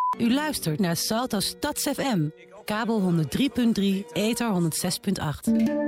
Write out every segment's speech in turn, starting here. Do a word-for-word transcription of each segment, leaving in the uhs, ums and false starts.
U luistert naar Salto Stads F M. Kabel honderd drie punt drie, ether honderd zes punt acht.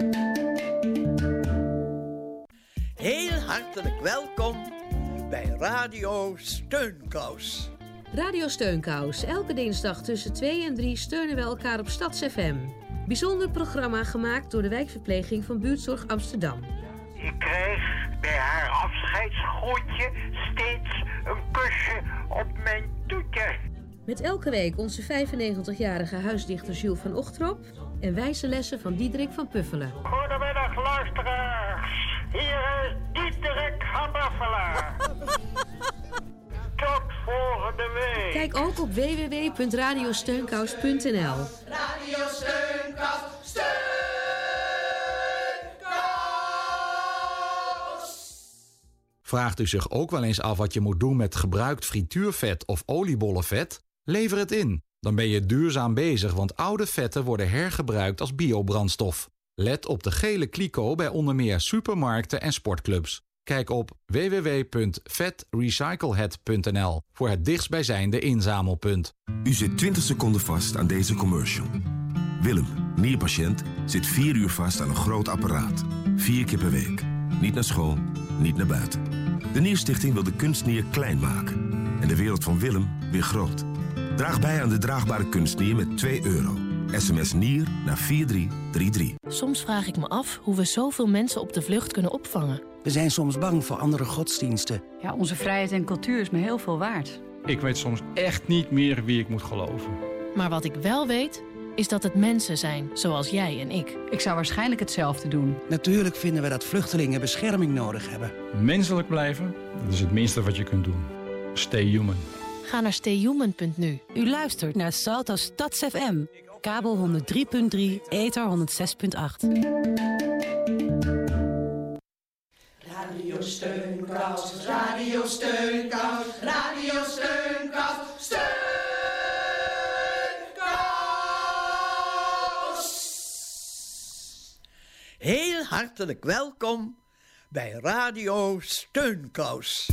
Heel hartelijk welkom bij Radio Steunkous. Radio Steunkous. Elke dinsdag tussen twee en drie steunen we elkaar op Stads F M. Bijzonder programma gemaakt door de wijkverpleging van Buurtzorg Amsterdam. Ik kreeg bij haar afscheidsgroetje steeds een kusje op mijn toetje. Met elke week onze vijfennegentigjarige huisdichter Jules van Ochterop en wijze lessen van Diederik van Puffelen. Goedemiddag luisteraars, hier is Diederik van Puffelen. Tot volgende week. Kijk ook op w w w punt radiosteunkous punt n l. Radio Steunkous, Steunkous. Vraagt u zich ook wel eens af wat je moet doen met gebruikt frituurvet of oliebollenvet? Lever het in. Dan ben je duurzaam bezig, want oude vetten worden hergebruikt als biobrandstof. Let op de gele kliko bij onder meer supermarkten en sportclubs. Kijk op w w w punt vet recyclehet punt n l voor het dichtstbijzijnde inzamelpunt. U zit twintig seconden vast aan deze commercial. Willem, nierpatiënt, zit vier uur vast aan een groot apparaat. Vier keer per week. Niet naar school, niet naar buiten. De Nierstichting wil de kunstnier klein maken. En de wereld van Willem weer groot. Draag bij aan de draagbare kunstnier met twee euro. S M S Nier naar vier drie drie drie. Soms vraag ik me af hoe we zoveel mensen op de vlucht kunnen opvangen. We zijn soms bang voor andere godsdiensten. Ja, onze vrijheid en cultuur is me heel veel waard. Ik weet soms echt niet meer wie ik moet geloven. Maar wat ik wel weet, is dat het mensen zijn, zoals jij en ik. Ik zou waarschijnlijk hetzelfde doen. Natuurlijk vinden we dat vluchtelingen bescherming nodig hebben. Menselijk blijven, dat is het minste wat je kunt doen. Stay human. Ga naar stay human punt n u. U luistert naar Salto Stads F M. Kabel honderd drie punt drie, ether honderd zes punt acht. Radio Steunkous, Radio Steunkous, Radio Steunkous, Steunkous. Heel hartelijk welkom bij Radio Steunkous.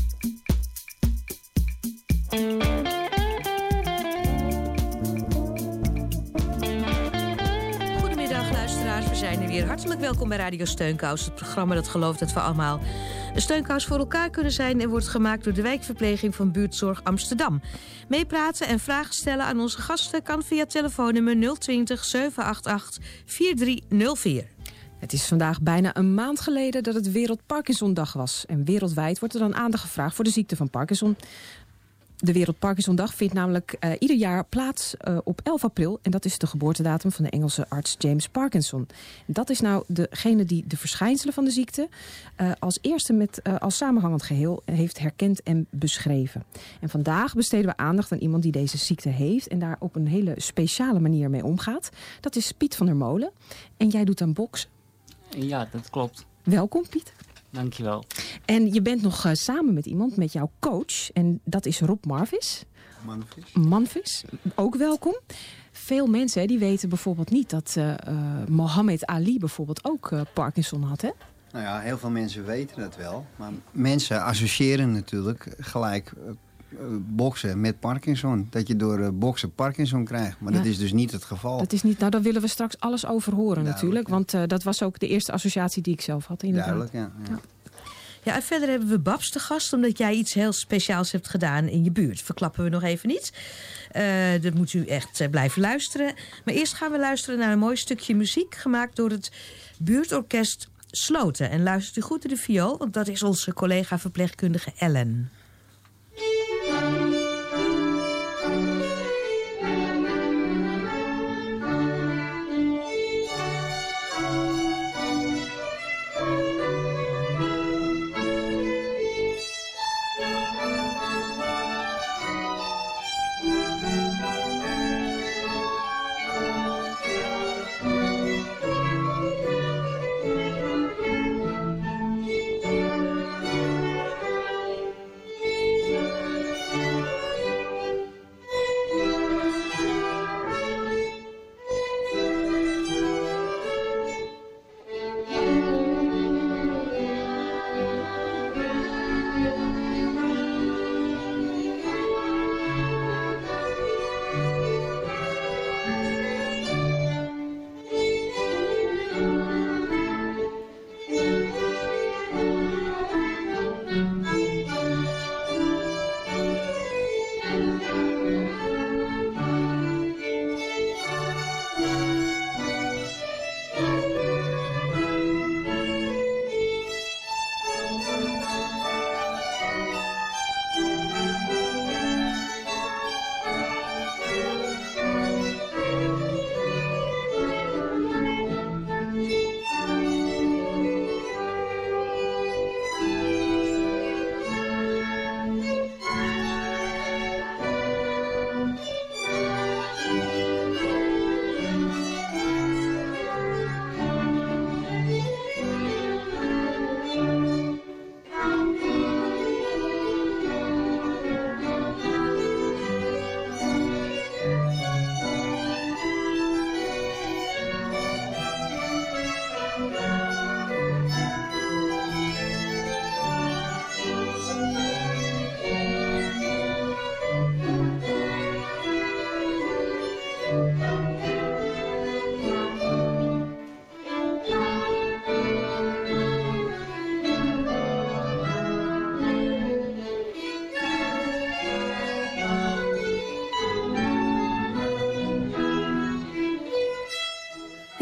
Goedemiddag luisteraars, we zijn er weer. Hartelijk welkom bij Radio Steunkous, het programma dat gelooft dat we allemaal een steunkous voor elkaar kunnen zijn en wordt gemaakt door de wijkverpleging van Buurtzorg Amsterdam. Meepraten en vragen stellen aan onze gasten kan via telefoonnummer nul twintig zeven acht acht vier drie nul vier. Het is vandaag bijna een maand geleden dat het Wereld Parkinsondag was. En wereldwijd wordt er dan aandacht gevraagd voor de ziekte van Parkinson. De Wereld Parkinsondag vindt namelijk uh, ieder jaar plaats uh, op elf april. En dat is de geboortedatum van de Engelse arts James Parkinson. En dat is nou degene die de verschijnselen van de ziekte uh, als eerste met, uh, als samenhangend geheel heeft herkend en beschreven. En vandaag besteden we aandacht aan iemand die deze ziekte heeft en daar op een hele speciale manier mee omgaat. Dat is Piet van der Molen. En jij doet aan boksen. Ja, dat klopt. Welkom Piet. Dankjewel. En je bent nog uh, samen met iemand, met jouw coach. En dat is Rob Marvis. Manvis. Manvis, ook welkom. Veel mensen hè, die weten bijvoorbeeld niet dat uh, uh, Mohammed Ali bijvoorbeeld ook uh, Parkinson had, hè? Nou ja, heel veel mensen weten het wel. Maar mensen associëren natuurlijk gelijk uh, boksen met Parkinson. Dat je door uh, boksen Parkinson krijgt. Maar ja. Dat is dus niet het geval. Dat is niet, nou, daar willen we straks alles over horen Duidelijk, natuurlijk. Ja. Want uh, dat was ook de eerste associatie die ik zelf had. Inderdaad. Duidelijk, ja. ja. ja. Ja, en verder hebben we Babs te gast, omdat jij iets heel speciaals hebt gedaan in je buurt. Verklappen we nog even niet. Uh, dat moet u echt uh, blijven luisteren. Maar eerst gaan we luisteren naar een mooi stukje muziek gemaakt door het buurtorkest Sloten. En luistert u goed naar de viool, want dat is onze collega verpleegkundige Ellen.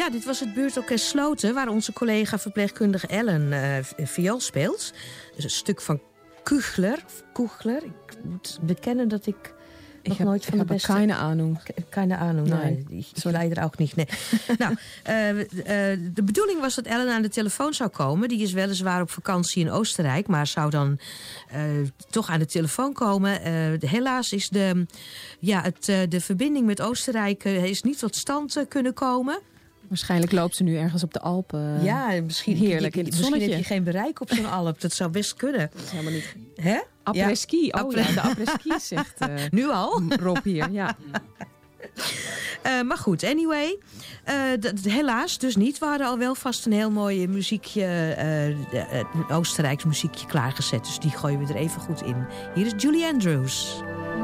Ja, dit was het buurtorkest Sloten, waar onze collega verpleegkundige Ellen uh, viool speelt. Dus een stuk van Kuchler. Kuchler. Ik moet bekennen dat ik nog ik nooit heb, van ik de beste... keine Ahnung. Keine Ahnung, nee. nee. Ik, ik leider ook niet. Nee. nou, uh, uh, de bedoeling was dat Ellen aan de telefoon zou komen. Die is weliswaar op vakantie in Oostenrijk, maar zou dan uh, toch aan de telefoon komen. Uh, helaas is de, ja, het, uh, de verbinding met Oostenrijk uh, is niet tot stand uh, kunnen komen. Waarschijnlijk loopt ze nu ergens op de Alpen. Ja, misschien, heerlijk in het misschien zonnetje. heb je geen bereik op zo'n Alp. Dat zou best kunnen. Dat is helemaal niet. Hè? Après-ski. Ja. Oh Après... ja, de après-ski zegt uh, nu al? Rob hier, ja. Uh, maar goed, anyway. Uh, d- helaas dus niet. We hadden al wel vast een heel mooi muziekje, uh, uh, een Oostenrijks muziekje klaargezet. Dus die gooien we er even goed in. Hier is Julie Andrews.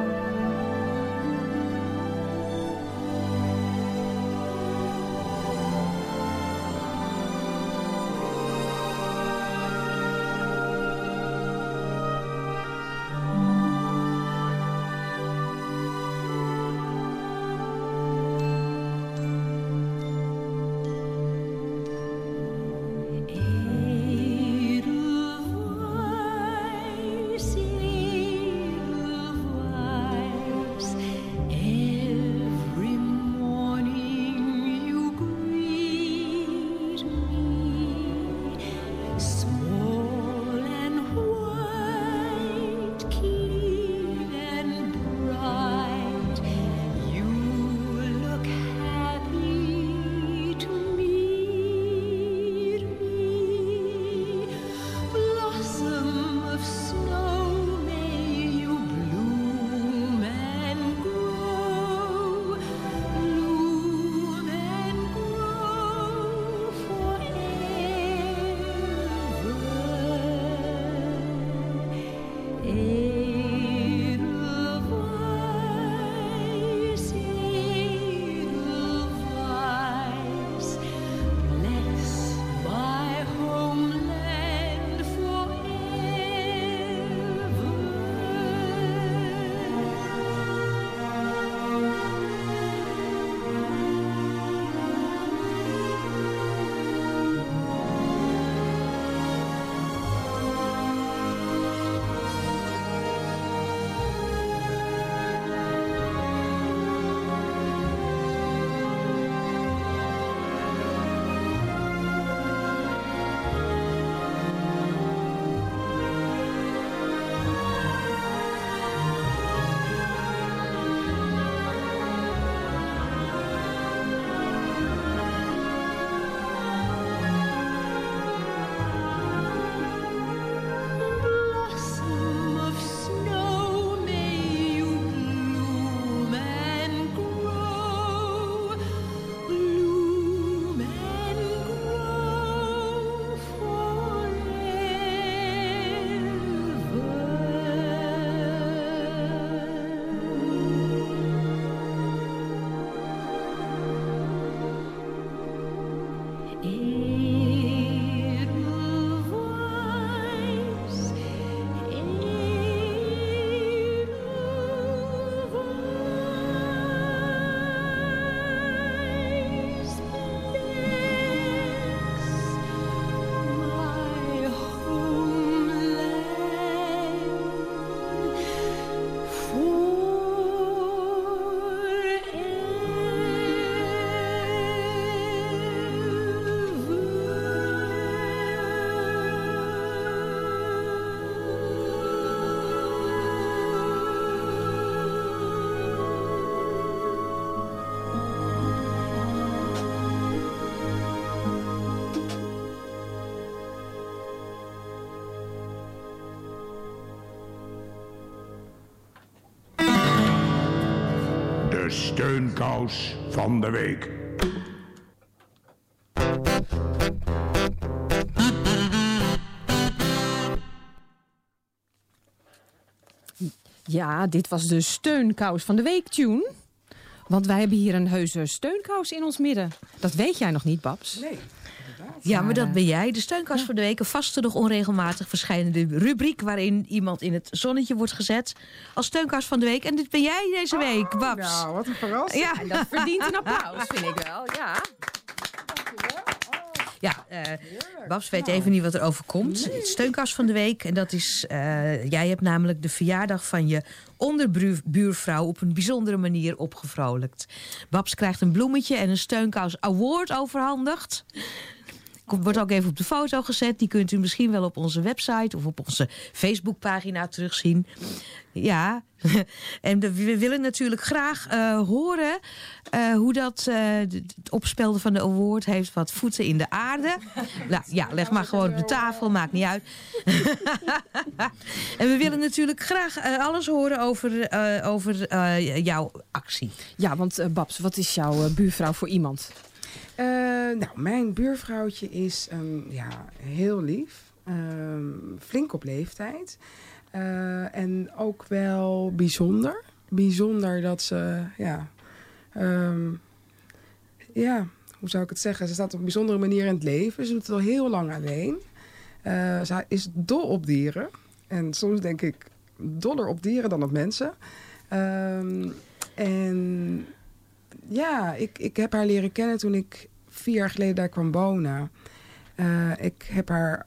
Steunkous van de week. Ja, dit was de steunkous van de week tune. Want wij hebben hier een heuse steunkous in ons midden. Dat weet jij nog niet, Babs. Nee. Ja, maar dat ben jij. De steunkous ja. voor de week. Een vaste, nog onregelmatig verschijnende rubriek waarin iemand in het zonnetje wordt gezet als steunkous van de week. En dit ben jij deze week, Babs. Nou, wat een verrassing. Ja, en dat verdient een applaus, vind ik wel. Ja. Ja, uh, Babs weet even niet wat er overkomt. Nee. Het steunkous van de week. En dat is, uh, jij hebt namelijk de verjaardag van je onderbuurvrouw op een bijzondere manier opgevrolijkt. Babs krijgt een bloemetje en een steunkous award overhandigd. Wordt ook even op de foto gezet. Die kunt u misschien wel op onze website of op onze Facebookpagina terugzien. Ja, en we willen natuurlijk graag uh, horen uh, hoe dat uh, het opspelden van de award heeft wat voeten in de aarde. Nou, ja, leg maar gewoon op de tafel, maakt niet uit. En we willen natuurlijk graag uh, alles horen over, uh, over uh, jouw actie. Ja, want uh, Babs, wat is jouw uh, buurvrouw voor iemand? Uh, nou, mijn buurvrouwtje is um, ja, heel lief. Um, flink op leeftijd. Uh, en ook wel bijzonder. Bijzonder dat ze, ja, um, ja, hoe zou ik het zeggen? Ze staat op een bijzondere manier in het leven. Ze doet het al heel lang alleen. Uh, ze is dol op dieren. En soms denk ik doller op dieren dan op mensen. Um, en ja, ik, ik heb haar leren kennen toen ik vier jaar geleden daar kwam wonen. Uh, ik heb haar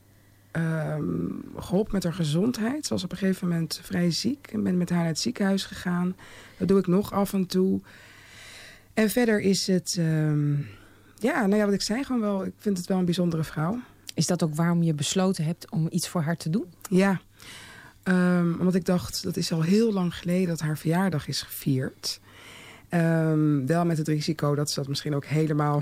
um, geholpen met haar gezondheid. Ze was op een gegeven moment vrij ziek. Ik ben met haar naar het ziekenhuis gegaan. Dat doe ik nog af en toe. En verder is het, um, ja, nou ja, wat ik zei gewoon wel. Ik vind het wel een bijzondere vrouw. Is dat ook waarom je besloten hebt om iets voor haar te doen? Ja, um, omdat ik dacht, dat is al heel lang geleden dat haar verjaardag is gevierd. Um, wel met het risico dat ze dat misschien ook helemaal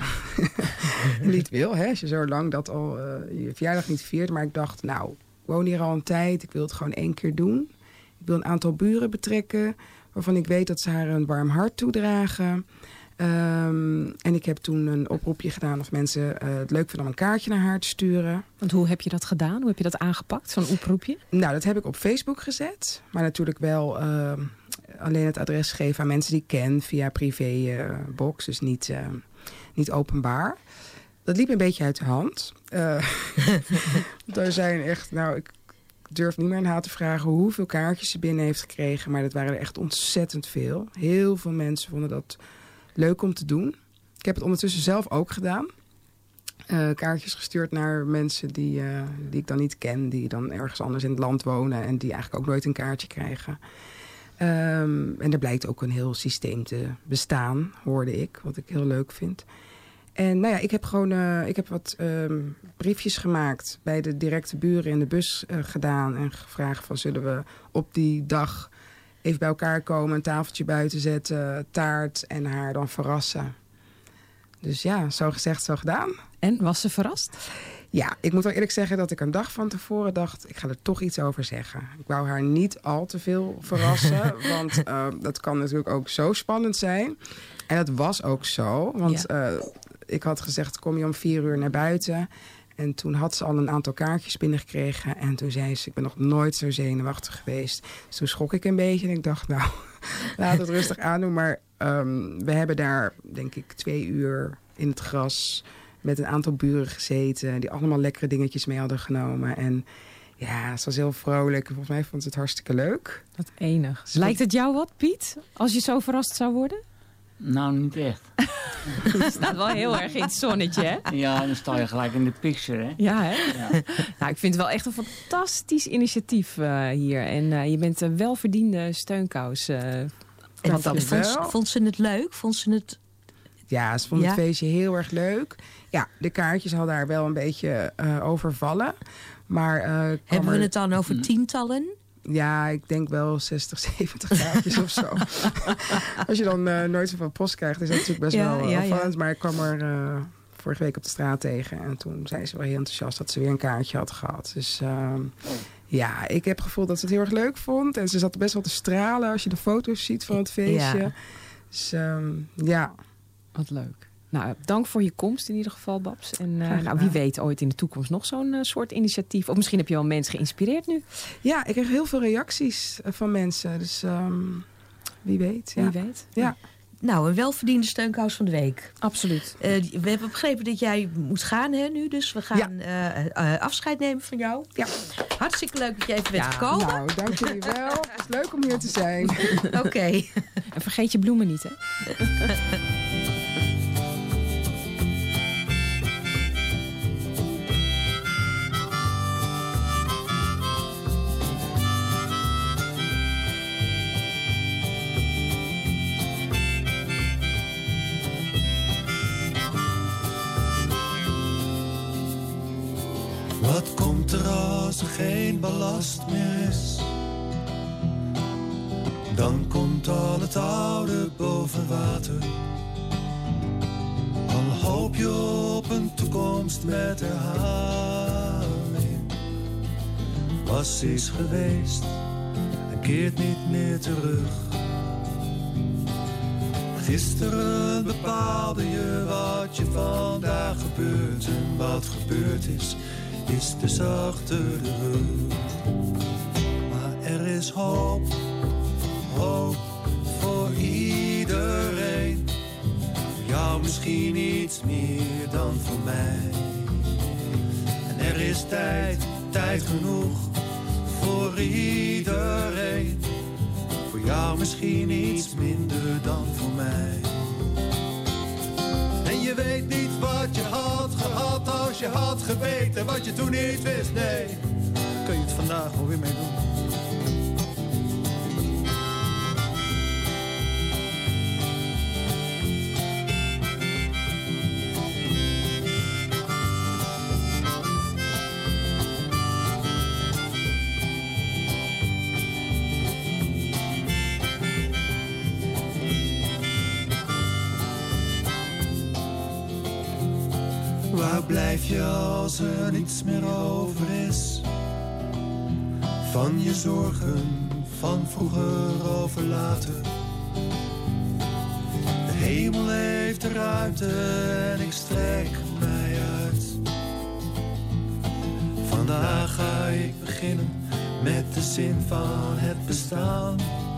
niet wil. Hè? Als je zo lang dat al uh, je verjaardag niet viert. Maar ik dacht, nou, ik woon hier al een tijd. Ik wil het gewoon één keer doen. Ik wil een aantal buren betrekken waarvan ik weet dat ze haar een warm hart toedragen. Um, en ik heb toen een oproepje gedaan of mensen uh, het leuk vinden om een kaartje naar haar te sturen. Want hoe heb je dat gedaan? Hoe heb je dat aangepakt, zo'n oproepje? Nou, dat heb ik op Facebook gezet. Maar natuurlijk wel uh, alleen het adres geven aan mensen die ik ken via privébox. Uh, dus niet, uh, niet openbaar. Dat liep een beetje uit de hand. Uh, er zijn echt, nou, ik durf niet meer aan haar te vragen hoeveel kaartjes ze binnen heeft gekregen. Maar dat waren er echt ontzettend veel. Heel veel mensen vonden dat leuk om te doen. Ik heb het ondertussen zelf ook gedaan. Uh, kaartjes gestuurd naar mensen die, uh, die ik dan niet ken. Die dan ergens anders in het land wonen. En die eigenlijk ook nooit een kaartje krijgen. Um, en er blijkt ook een heel systeem te bestaan, hoorde ik. Wat ik heel leuk vind. En nou ja, ik heb gewoon uh, ik heb wat um, briefjes gemaakt bij de directe buren in de bus uh, gedaan. En gevraagd van zullen we op die dag even bij elkaar komen, een tafeltje buiten zetten, taart en haar dan verrassen. Dus ja, zo gezegd, zo gedaan. En, was ze verrast? Ja, ik moet wel eerlijk zeggen dat ik een dag van tevoren dacht, ik ga er toch iets over zeggen. Ik wou haar niet al te veel verrassen, want uh, dat kan natuurlijk ook zo spannend zijn. En dat was ook zo, want ja. uh, ik had gezegd, kom je om vier uur naar buiten. En toen had ze al een aantal kaartjes binnengekregen. En toen zei ze, ik ben nog nooit zo zenuwachtig geweest. Dus toen schrok ik een beetje. En ik dacht, nou, laat het rustig aandoen. Maar um, we hebben daar, denk ik, twee uur in het gras met een aantal buren gezeten. Die allemaal lekkere dingetjes mee hadden genomen. En ja, ze was heel vrolijk. Volgens mij vond ze het hartstikke leuk. Wat enig. Lijkt het jou wat, Piet? Als je zo verrast zou worden? Nou, niet echt. Je staat wel heel erg in het zonnetje, hè? Ja, dan sta je gelijk in de picture, hè? Ja, hè? Ja. Nou, ik vind het wel echt een fantastisch initiatief uh, hier. En uh, je bent een welverdiende steunkous. Uh, en dat vond, ze, vond ze het leuk? Vond ze het... Ja, ze vond ja? het feestje heel erg leuk. Ja, de kaartjes hadden haar wel een beetje uh, overvallen. Maar, uh, hebben we er... het dan over tientallen? Ja, ik denk wel zestig, zeventig kaartjes of zo. Als je dan uh, nooit zoveel post krijgt, is dat natuurlijk best ja, wel ja, opvallend. Ja. Maar ik kwam er uh, vorige week op de straat tegen. En toen zei ze wel heel enthousiast dat ze weer een kaartje had gehad. Dus uh, ja, ik heb het gevoel dat ze het heel erg leuk vond. En ze zat best wel te stralen als je de foto's ziet van het feestje. Ja. Dus um, ja. Wat leuk. Nou, dank voor je komst in ieder geval, Babs. En uh, nou, wie weet ooit in de toekomst nog zo'n uh, soort initiatief. Of misschien heb je wel mensen geïnspireerd nu. Ja, ik kreeg heel veel reacties uh, van mensen. Dus um, wie weet. Ja. Wie weet. Ja. Nou, een welverdiende steunkous van de week. Absoluut. Uh, we hebben begrepen dat jij moet gaan hè, nu. Dus we gaan ja. uh, uh, afscheid nemen van jou. Ja. Hartstikke leuk dat je even bent ja, gekomen. Nou, dank jullie wel. Het is leuk om hier te zijn. Oké. Okay. En vergeet je bloemen niet, hè? er geen ballast meer is, dan komt al het oude boven water. Al hoop je op een toekomst met herhaling. Was is geweest en keert niet meer terug. Gisteren bepaalde je wat je vandaag gebeurt. En wat gebeurd is, is dus achter de rug. Maar er is hoop, hoop voor iedereen. Voor jou misschien iets meer dan voor mij. En er is tijd, tijd genoeg voor iedereen. Voor jou misschien iets minder dan voor mij. En je weet niet wat je had gehad als je had geweten wat je toen niet wist, nee. Kun je het vandaag wel weer mee doen. Waar blijf je als er niets meer over is? Van je zorgen, van vroeger over later. De hemel heeft de ruimte en ik strek mij uit. Vandaag ga ik beginnen met de zin van het bestaan.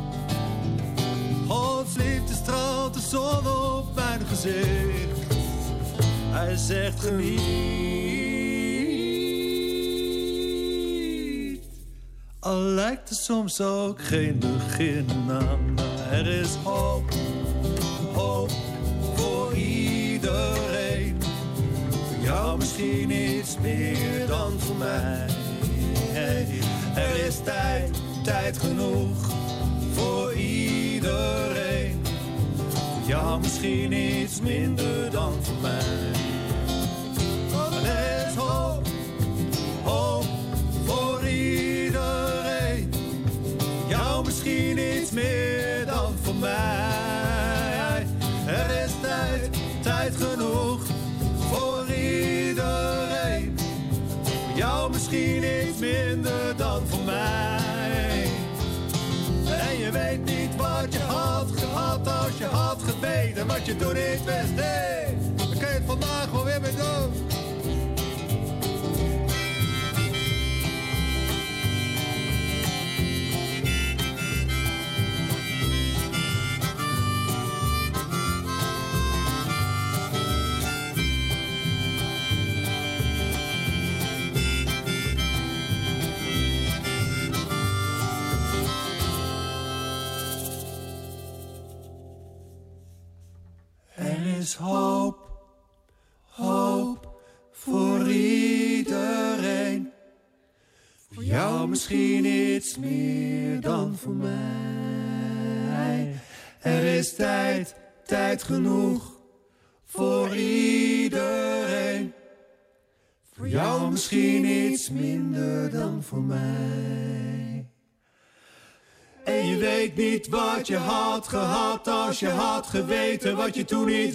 Gods liefde straalt de zon op mijn gezicht. Hij zegt geniet. Al lijkt er soms ook geen begin aan. Maar er is hoop, hoop voor iedereen. Voor jou misschien iets meer dan voor mij. Hey, er is tijd, tijd genoeg voor iedereen. Voor jou misschien iets minder dan voor mij. Er is hoop, hoop voor iedereen. Jou misschien iets meer dan voor mij. Er is tijd, tijd genoeg voor iedereen. Voor jou misschien iets minder dan voor mij. En je weet niet wat je had gehad als je had geweten wat je toen niet wist. Nee, dan kun je het vandaag wel weer mee doen. is hoop, hoop voor iedereen. Voor jou misschien iets meer dan voor mij. Er is tijd, tijd genoeg voor iedereen. Voor jou misschien iets minder dan voor mij. En je weet niet wat je had gehad als je had geweten wat je toen niet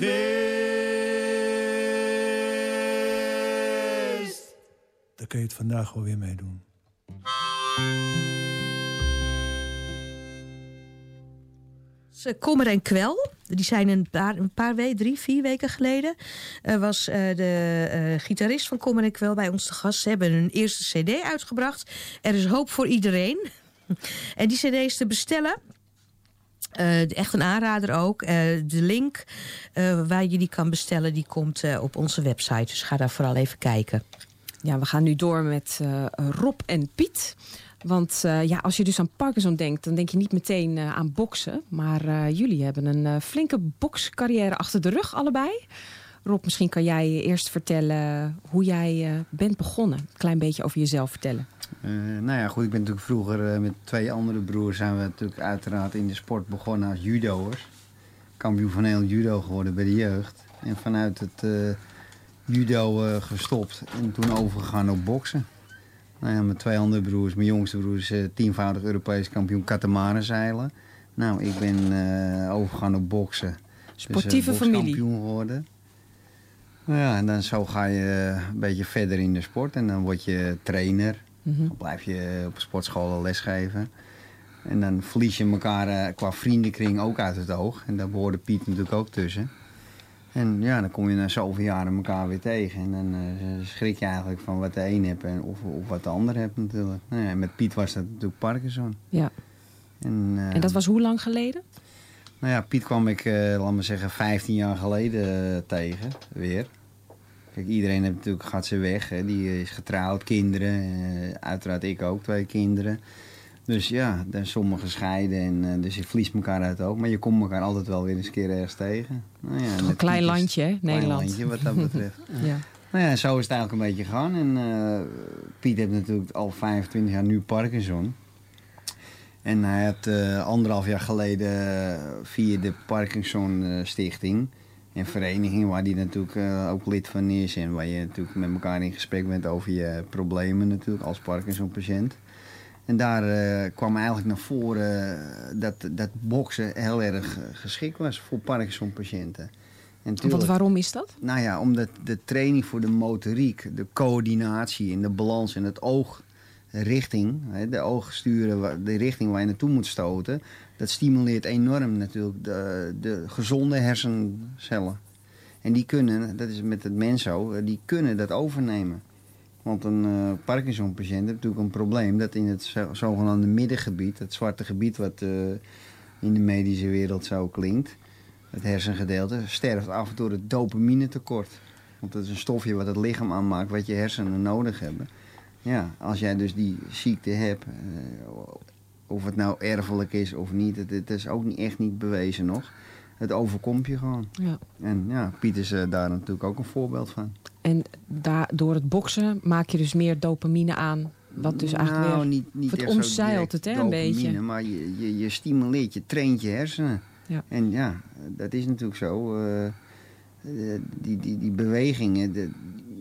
wist. Daar kun je het vandaag wel weer mee doen. Kommer en Kwel, die zijn een paar, een paar weken, drie, vier weken geleden... Uh, was uh, de uh, gitarist van Kommer en Kwel bij ons te gast. Ze hebben hun eerste cd uitgebracht. Er is hoop voor iedereen. En die cd is te bestellen. Uh, echt een aanrader ook. Uh, de link uh, waar je die kan bestellen, die komt uh, op onze website. Dus ga daar vooral even kijken. Ja, we gaan nu door met uh, Rob en Piet. Want uh, ja, als je dus aan Parkinson denkt, dan denk je niet meteen uh, aan boksen. Maar uh, jullie hebben een uh, flinke bokscarrière achter de rug, allebei. Rob, misschien kan jij eerst vertellen hoe jij uh, bent begonnen. Een klein beetje over jezelf vertellen. Uh, nou ja, goed, ik ben natuurlijk vroeger uh, met twee andere broers... zijn we natuurlijk uiteraard in de sport begonnen als judo'ers. Kampioen van Nederland judo geworden bij de jeugd. En vanuit het uh, judo uh, gestopt en toen overgegaan op boksen. Nou ja, mijn twee andere broers, mijn jongste broer is uh, tienvoudig Europees kampioen katamaranzeilen. Nou, ik ben uh, overgegaan op boksen. Sportieve dus, uh, familie. Bokskampioen geworden. Nou ja, en dan zo ga je uh, een beetje verder in de sport. En dan word je trainer. Mm-hmm. Dan blijf je op sportscholen lesgeven. En dan verlies je elkaar uh, qua vriendenkring ook uit het oog. En daar behoorde Piet natuurlijk ook tussen. En ja, dan kom je na zoveel jaren elkaar weer tegen. En dan uh, schrik je eigenlijk van wat de een hebt en of, of wat de ander hebt natuurlijk. Nou ja, met Piet was dat natuurlijk Parkinson. Ja. En, uh, en dat was hoe lang geleden? Nou ja, Piet kwam ik, uh, laat maar zeggen, vijftien jaar geleden uh, tegen, weer. Kijk, iedereen heeft natuurlijk, gaat zijn weg. Hè. Die is getrouwd, kinderen. Uh, uiteraard ik ook, twee kinderen. Dus ja, dan sommigen scheiden en uh, dus je verliest elkaar uit ook. Maar je komt elkaar altijd wel weer eens een keer ergens tegen. Nou ja, een klein landje, hè, Nederland. Klein landje, wat dat betreft. Ja. Nou ja, zo is het eigenlijk een beetje gegaan. En uh, Piet heeft natuurlijk al vijfentwintig jaar nu Parkinson. En hij had uh, anderhalf jaar geleden uh, via de Parkinson uh, Stichting... een vereniging waar hij natuurlijk uh, ook lid van is... en waar je natuurlijk met elkaar in gesprek bent over je problemen natuurlijk als Parkinson-patiënt. En daar uh, kwam eigenlijk naar voren uh, dat, dat boksen heel erg uh, geschikt was voor Parkinson-patiënten. En Want waarom is dat? Nou ja, omdat de training voor de motoriek, de coördinatie en de balans en het oogrichting, de oog sturen, de richting waar je naartoe moet stoten, dat stimuleert enorm natuurlijk de, de gezonde hersencellen. En die kunnen, dat is met het mens zo, die kunnen dat overnemen. Want een uh, Parkinson-patiënt heeft natuurlijk een probleem dat in het zogenaamde middengebied, het zwarte gebied wat uh, in de medische wereld zo klinkt, het hersengedeelte, sterft af en toe het dopamine tekort. Want dat is een stofje wat het lichaam aanmaakt, wat je hersenen nodig hebben. Ja, als jij dus die ziekte hebt, uh, of het nou erfelijk is of niet, het, het is ook niet, echt niet bewezen nog. Het overkomt je gewoon. Ja. En ja, Piet is uh, daar natuurlijk ook een voorbeeld van. En daar, door het boksen maak je dus meer dopamine aan. Wat dus eigenlijk nou, weer... niet, niet het echt omzeilt het, hè, een beetje. Maar je, je, je stimuleert, je traint je hersenen. Ja. En ja, dat is natuurlijk zo. Uh, die, die, die bewegingen, de,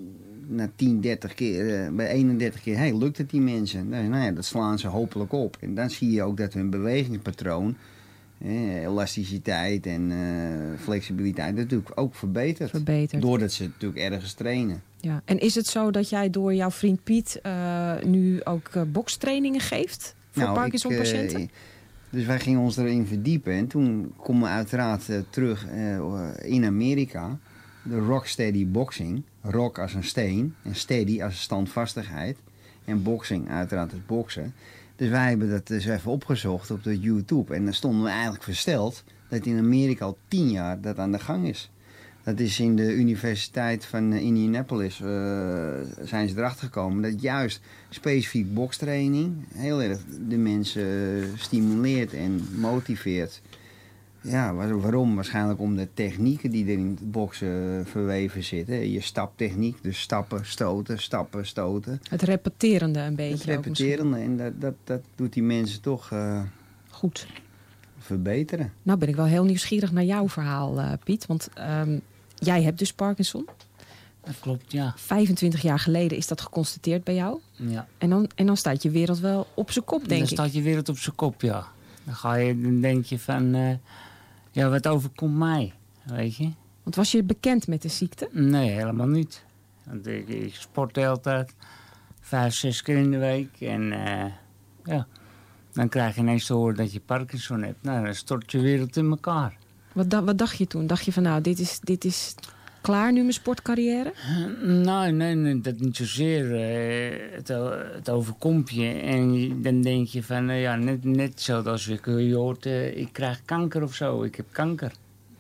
na tien, dertig keer, uh, bij eenendertig keer, hey, lukt het die mensen? Nou, nou ja, dat slaan ze hopelijk op. En dan zie je ook dat hun bewegingspatroon, eh, elasticiteit en uh, flexibiliteit natuurlijk ook verbetert. verbetert. Doordat ze natuurlijk ergens trainen. Ja. En is het zo dat jij door jouw vriend Piet uh, nu ook uh, bokstrainingen geeft voor nou, Parkinson-patiënten? Uh, dus wij gingen ons erin verdiepen. En toen komen we uiteraard uh, terug uh, in Amerika. De Rocksteady Boxing. Rock als een steen. En steady als standvastigheid. En boxing uiteraard als boksen. Dus wij hebben dat dus even opgezocht op de YouTube. En dan stonden we eigenlijk versteld dat in Amerika al tien jaar dat aan de gang is. Dat is in de Universiteit van Indianapolis uh, zijn ze erachter gekomen dat juist specifiek bokstraining heel erg de mensen stimuleert en motiveert. Ja, waarom? Waarschijnlijk om de technieken die er in het boksen verweven zitten. Je staptechniek, dus stappen, stoten, stappen, stoten. Het repeterende een beetje. Het repeterende en dat, dat, dat doet die mensen toch uh, goed verbeteren. Nou ben ik wel heel nieuwsgierig naar jouw verhaal, uh, Piet. Want um, jij hebt dus Parkinson. Dat klopt, ja. vijfentwintig jaar geleden is dat geconstateerd bij jou. Ja. En dan, en dan staat je wereld wel op zijn kop, denk dan ik. Dan staat je wereld op zijn kop, ja. Dan, ga je, dan denk je van, uh, ja, wat overkomt mij, weet je. Want was je bekend met de ziekte? Nee, helemaal niet. Want ik, ik sport de hele tijd, vijf, zes keer in de week. En uh, ja, dan krijg je ineens te horen dat je Parkinson hebt. Nou, dan stort je wereld in elkaar. Wat, da- wat dacht je toen? Dacht je van, nou, dit is, dit is klaar nu, mijn sportcarrière? Uh, nou, nee, nee, dat niet zozeer. Uh, het, het overkomt je. En je, dan denk je van, uh, ja, net, net zoals je hoort, uh, ik krijg kanker of zo. Ik heb kanker.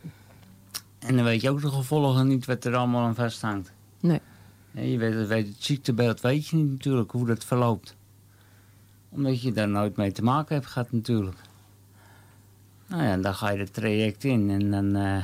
En dan weet je ook de gevolgen niet wat er allemaal aan vasthangt. Nee. Ja, je weet, weet het ziektebeeld weet je niet natuurlijk, hoe dat verloopt. Omdat je daar nooit mee te maken hebt gehad natuurlijk. Nou ja, dan ga je het traject in en dan, uh,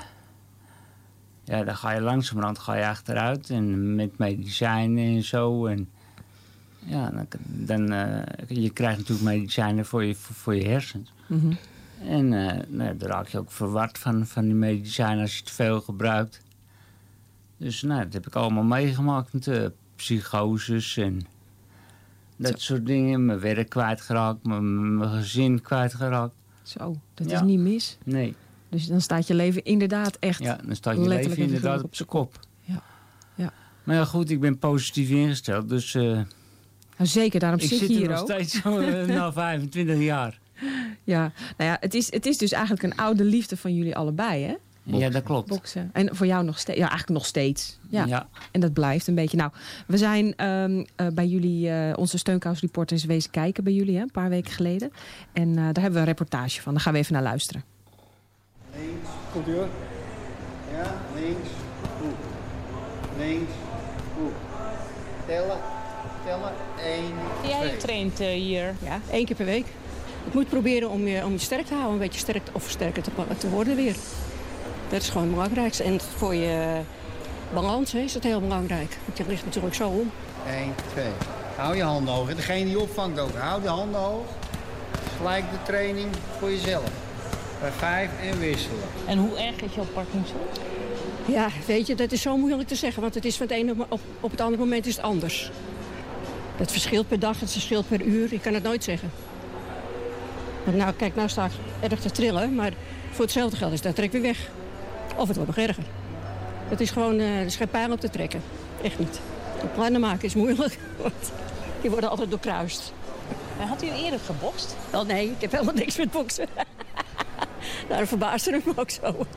ja, dan ga je langzamerhand ga je achteruit en met medicijnen en zo. En ja, dan, dan uh, je krijgt natuurlijk medicijnen voor je, voor, voor je hersens. Mm-hmm. En uh, nou, dan raak je ook verward van, van die medicijnen als je te veel gebruikt. Dus nou, dat heb ik allemaal meegemaakt met uh, psychoses en Dat Zo. soort dingen. Mijn werk kwijtgeraakt, mijn, mijn gezin kwijtgeraakt. Zo, dat Ja. is niet mis. Nee. Dus dan staat je leven inderdaad echt Ja, dan staat je letterlijk leven en inderdaad figuurlijk op zijn kop. Ja. Ja. Maar ja, goed, ik ben positief ingesteld. Dus uh, Nou, zeker, daarom ik zit zit je er hier nog ook. steeds zo, uh, na vijfentwintig jaar. Ja, nou ja, het is, het is dus eigenlijk een oude liefde van jullie allebei, hè? Ja, dat klopt. Boksen. En voor jou nog steeds. Ja, eigenlijk nog steeds. Ja. Ja. En dat blijft een beetje. Nou, we zijn um, uh, bij jullie, uh, onze steunkous-reporter is wezen kijken bij jullie, hè, een paar weken geleden. En uh, daar hebben we een reportage van. Daar gaan we even naar luisteren. Links. Komt u hoor. Ja, links. Hoek. Links. Hoek. Tellen. Tellen. Eén, Jij twee. traint uh, hier ja, één keer per week. Ik moet proberen om je, om je sterk te houden, een beetje sterk of sterker te, te worden weer. Dat is gewoon het belangrijkste. En voor je balans hè, is het heel belangrijk. Want je ligt natuurlijk zo om. Eén, twee. Hou je handen hoog. En degene die opvangt ook. Hou de handen hoog. Gelijk de training voor jezelf. Bij vijf en wisselen. En hoe erg is jouw Parkinson? Ja, weet je, dat is zo moeilijk te zeggen. Want het is van het ene op, op het andere moment is het anders. Het verschilt per dag, het verschilt per uur. Ik kan het nooit zeggen. Want nou, kijk, nou sta ik erg te trillen. Maar voor hetzelfde geld is dat trek weer weg. Of het wordt nog erger. Het is gewoon, uh, er is geen pijl op te trekken. Echt niet. De plannen maken is moeilijk. Want die worden altijd doorkruist. Had u eerder gebokst? Wel nee, ik heb helemaal niks met boksen. Daarom verbaasde het me ook zo.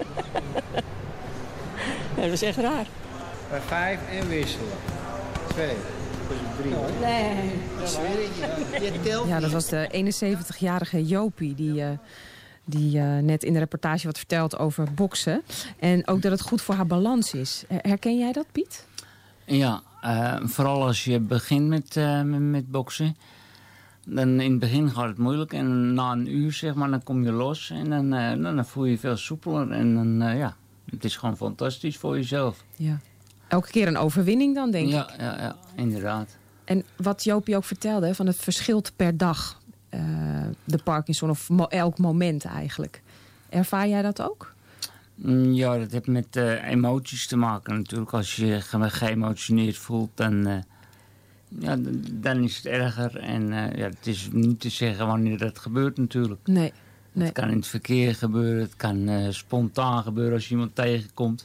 Ja, dat is echt raar. Bij vijf en wisselen. Twee. Drie. Nee. Dat zweer ik je. Je telt Ja, dat was de eenenzeventigjarige Jopie die, uh, die uh, net in de reportage wat vertelt over boksen. En ook dat het goed voor haar balans is. Herken jij dat, Piet? Ja, uh, vooral als je begint met, uh, met, met boksen. Dan in het begin gaat het moeilijk en na een uur zeg maar, dan kom je los en dan, uh, dan voel je je veel soepeler. En dan, uh, ja, het is gewoon fantastisch voor jezelf. Ja. Elke keer een overwinning dan, denk ja, ik. Ja, ja, inderdaad. En wat Jopie ook vertelde, hè, van het verschilt per dag. Uh, de Parkinson, of mo- elk moment eigenlijk. Ervaar jij dat ook? Mm, ja, dat heeft met uh, emoties te maken natuurlijk. Als je je ge- geëmotioneerd voelt, dan, uh, ja, d- dan is het erger. En uh, ja, het is niet te zeggen wanneer dat gebeurt natuurlijk. Nee. nee. Het kan in het verkeer gebeuren, het kan uh, spontaan gebeuren als je iemand tegenkomt.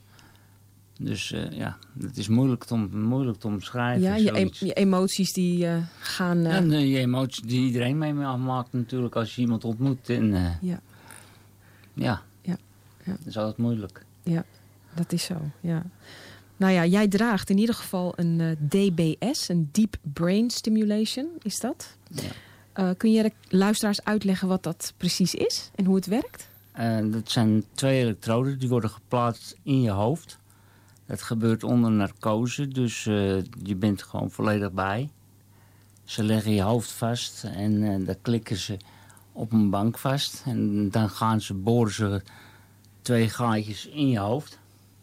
Dus uh, ja, het is moeilijk te, om, moeilijk te omschrijven. Ja, je, e- je emoties die uh, gaan... Uh... En uh, je emoties die iedereen mee maakt natuurlijk als je iemand ontmoet. En, uh, ja. Ja. Ja. ja, dat is altijd moeilijk. Ja, dat is zo, ja. Nou ja, jij draagt in ieder geval een uh, D B S, een Deep Brain Stimulation, is dat? Ja. Uh, kun je de luisteraars uitleggen wat dat precies is en hoe het werkt? Uh, dat zijn twee elektroden die worden geplaatst in je hoofd. Dat gebeurt onder narcose, dus uh, je bent gewoon volledig bij. Ze leggen je hoofd vast en uh, dan klikken ze op een bank vast. En dan gaan ze, boren ze twee gaatjes in je hoofd.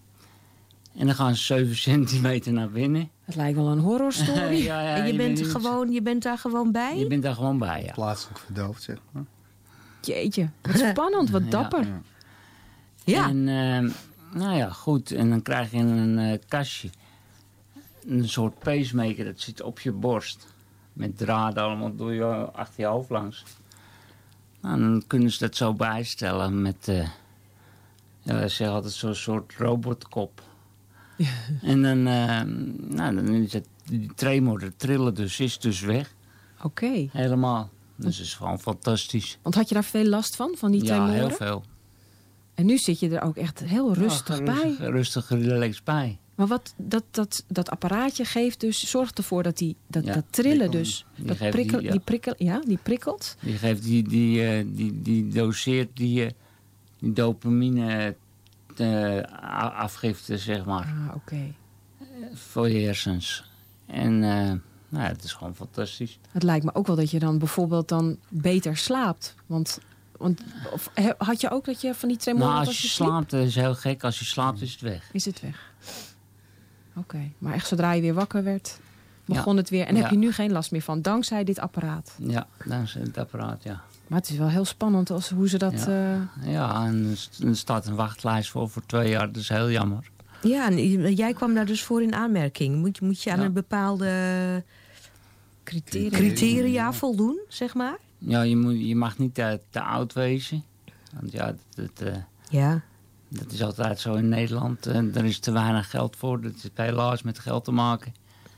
En dan gaan ze zeven centimeter naar binnen. Het lijkt wel een horrorstory. ja, ja, en je, je bent bent gewoon, je bent daar gewoon bij? Je bent daar gewoon bij, ja. Plaatselijk verdoofd, zeg maar. Jeetje, wat spannend, wat dapper. Ja. ja. En, uh, nou ja, goed. En dan krijg je een uh, kastje. Een soort pacemaker, dat zit op je borst. Met draden allemaal door je, achter je hoofd langs. Nou, dan kunnen ze dat zo bijstellen met... Uh, ja, ze zeggen altijd zo'n soort robotkop. En dan, uh, nou, dan is het, die tremor, de trillen dus, is dus weg. Oké. Okay. Helemaal. Dus het is gewoon fantastisch. Want had je daar veel last van, van die tremoren? Ja, heel veel. En nu zit je er ook echt heel rustig ja, bij. Rustig, rustig, relaxed bij. Maar wat dat, dat, dat apparaatje geeft dus, zorgt ervoor dat die, dat, ja, dat trillen dus, die dat prikkel, die, ja. die prikkel, ja, die prikkelt. Die geeft, die, die, uh, die, die doseert die, uh, die dopamine uh, afgifte, zeg maar. Ah, oké. Okay. Voor je hersens. En uh, nou ja, het is gewoon fantastisch. Het lijkt me ook wel dat je dan bijvoorbeeld dan beter slaapt. Want, want of, had je ook dat je van die tremoren... Nou, als, als je, je slaapt, dat is heel gek. Als je slaapt, is het weg. Is het weg. Oké, okay. Maar echt zodra je weer wakker werd, begon ja. het weer. En ja. heb je nu geen last meer van, dankzij dit apparaat? Ja, dankzij dit apparaat, ja. Maar het is wel heel spannend als, hoe ze dat... Ja, uh... ja en er staat een wachtlijst voor voor twee jaar. Dat is heel jammer. Ja, en jij kwam daar dus voor in aanmerking. Moet, moet je aan ja. een bepaalde Criteria. Criteria voldoen, zeg maar? Ja, je, moet, je mag niet te, te oud wezen. Want ja, dat, dat, uh, ja, dat is altijd zo in Nederland. Uh, er is te weinig geld voor. Dat is helaas met geld te maken.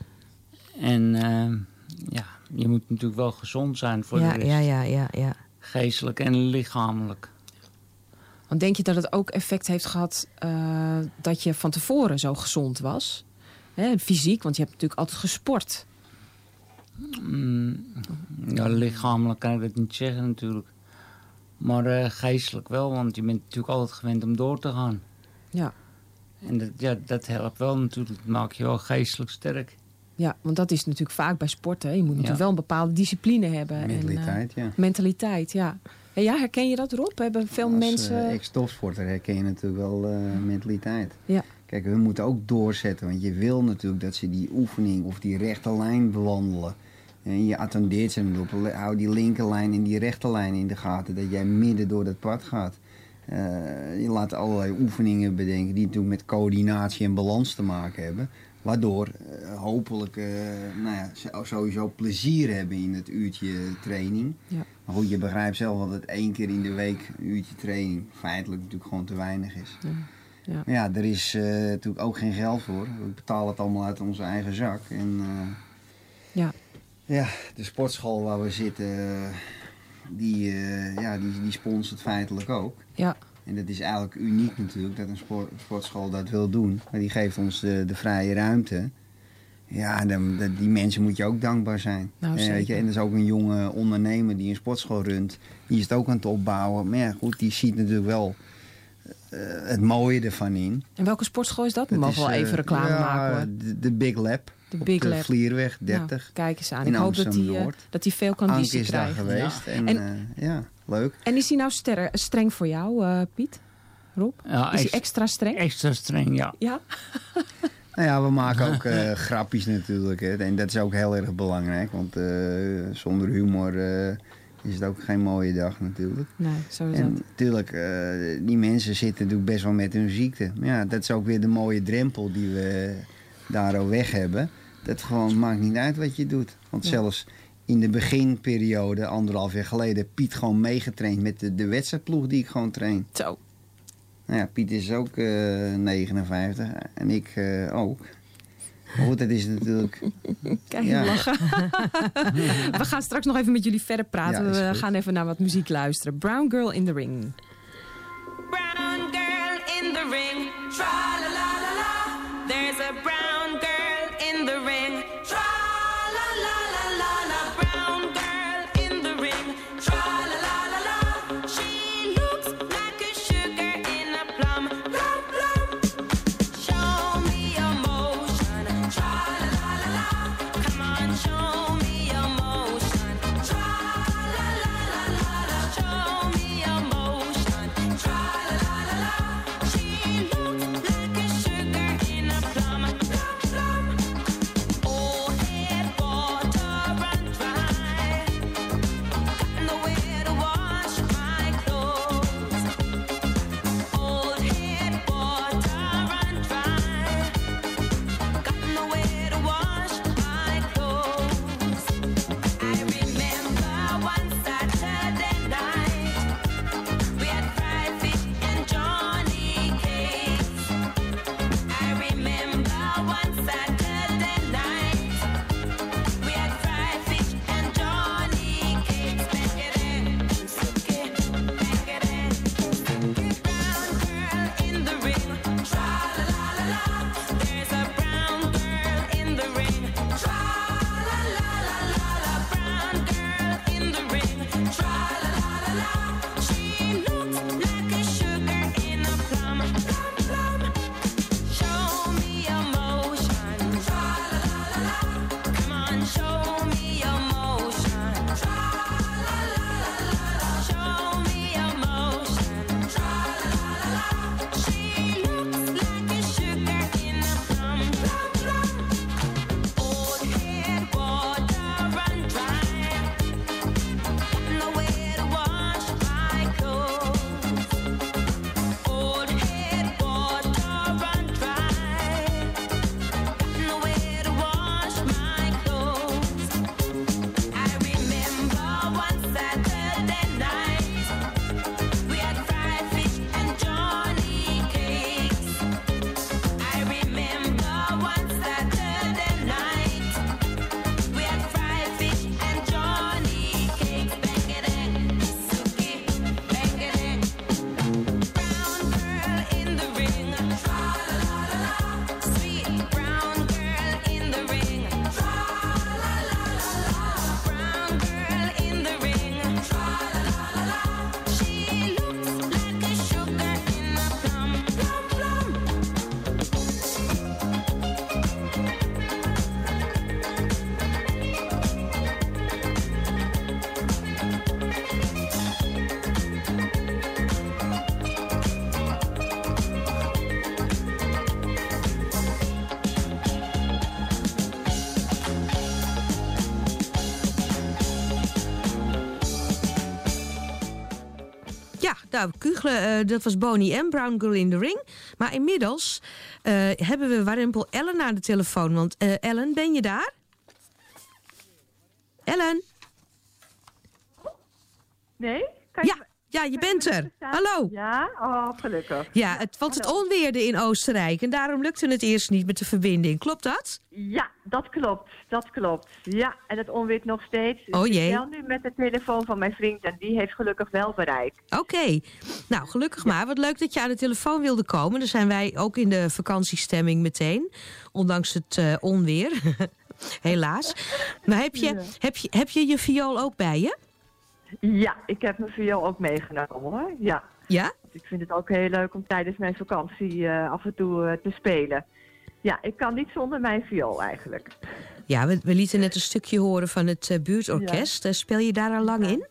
En uh, ja, je moet natuurlijk wel gezond zijn voor ja, de rest. Ja, ja, ja, ja. Geestelijk en lichamelijk. Want denk je dat het ook effect heeft gehad uh, dat je van tevoren zo gezond was? Hè, fysiek, want je hebt natuurlijk altijd gesport. Mm, ja, lichamelijk kan ik dat niet zeggen natuurlijk. Maar uh, geestelijk wel, want je bent natuurlijk altijd gewend om door te gaan. Ja. En dat, ja, dat helpt wel natuurlijk. Dat maakt je wel geestelijk sterk. Ja, want dat is natuurlijk vaak bij sporten. Je moet natuurlijk ja. wel een bepaalde discipline hebben. Mentaliteit, en, uh, ja. Mentaliteit, ja. En ja, herken je dat, Rob? Hebben veel Als, mensen... Als uh, ex-topsporter herken je natuurlijk wel uh, mentaliteit. Ja. Kijk, we moeten ook doorzetten. Want je wil natuurlijk dat ze die oefening of die rechte lijn bewandelen. En je attendeert ze erop. Hou die linkerlijn en die rechterlijn in de gaten. Dat jij midden door dat pad gaat. Uh, je laat allerlei oefeningen bedenken die natuurlijk met coördinatie en balans te maken hebben. Waardoor uh, hopelijk uh, nou ja, sowieso plezier hebben in het uurtje training. Ja. Maar goed, je begrijpt zelf wel dat één keer in de week een uurtje training feitelijk natuurlijk gewoon te weinig is. Ja. Ja. Maar ja, er is uh, natuurlijk ook geen geld voor. We betalen het allemaal uit onze eigen zak. En uh, ja. ja, de sportschool waar we zitten, die, uh, ja, die, die sponsort feitelijk ook. Ja. En dat is eigenlijk uniek natuurlijk, dat een sport, sportschool dat wil doen. Maar die geeft ons de, de vrije ruimte. Ja, dan, de, die mensen moet je ook dankbaar zijn. Nou, en, weet je, en er is ook een jonge ondernemer die een sportschool runt. Die is het ook aan het opbouwen. Maar ja, goed, die ziet natuurlijk wel uh, het mooie ervan in. En welke sportschool is dat? We mogen wel uh, even reclame ja, maken hoor. De, de Big Lab. De Big de Lab. Vlierweg dertig. Nou, kijk eens aan. In Ik hoop dat hij uh, dat hij veel conditie krijgt. Anke is daar krijgt. geweest. Ja. En, En, uh, ja, leuk. En is hij nou ster- streng voor jou, uh, Piet? Rob? Ja, is hij extra streng? Extra streng, ja. Ja? Nou ja, we maken ook uh, grapjes natuurlijk. Hè. En dat is ook heel erg belangrijk. Want uh, zonder humor uh, is het ook geen mooie dag natuurlijk. Nee, zo is en dat. natuurlijk, uh, die mensen zitten natuurlijk best wel met hun ziekte. Maar ja, dat is ook weer de mooie drempel die we daar al weg hebben. Dat gewoon maakt niet uit wat je doet. Want ja. zelfs in de beginperiode, anderhalf jaar geleden, Piet gewoon meegetraind met de, de wedstrijdploeg die ik gewoon train. Zo. Nou ja, Piet is ook uh, negenenvijftig en ik uh, ook. Maar goed, dat is natuurlijk... Kijk, ja. lachen. We gaan straks nog even met jullie verder praten. Ja, we gaan even naar wat muziek luisteren. Brown Girl in the Ring. Brown girl in the ring. Tra la la la la. There's a brown girl in the ring. Tra la la la la la. Brown girl in the ring. Tra la la la la. She looks like a sugar in a plum. Plum plum. Show me your motion. Tra la la la la. Come on, show me your motion. Tra la la la la la. Show me your motion. Tra la la la la. She looks like a sugar in a plum. Nou, Kugelen, uh, dat was Boney M, Brown Girl in the Ring. Maar inmiddels uh, hebben we warempel Ellen aan de telefoon. Want uh, Ellen, ben je daar? Ellen? Nee? Kan je... Ja. Ja, je bent er. Hallo. Ja, oh, gelukkig. Ja, het, want het onweerde in Oostenrijk en daarom lukte het eerst niet met de verbinding. Klopt dat? Ja, dat klopt. Dat klopt. Ja, en het onweert nog steeds. Oh jee. Ik bel nu met de telefoon van mijn vriend en die heeft gelukkig wel bereik. Oké. Okay. Nou, gelukkig maar. Wat leuk dat je aan de telefoon wilde komen. Dan zijn wij ook in de vakantiestemming meteen. Ondanks het uh, onweer. Helaas. Maar heb je, ja. heb, je, heb je je viool ook bij je? Ja, ik heb mijn viool ook meegenomen hoor. Ja. Ja? Ik vind het ook heel leuk om tijdens mijn vakantie uh, af en toe uh, te spelen. Ja, ik kan niet zonder mijn viool eigenlijk. Ja, we, we lieten net een stukje horen van het uh, buurtorkest. Ja. Uh, speel je daar al lang in?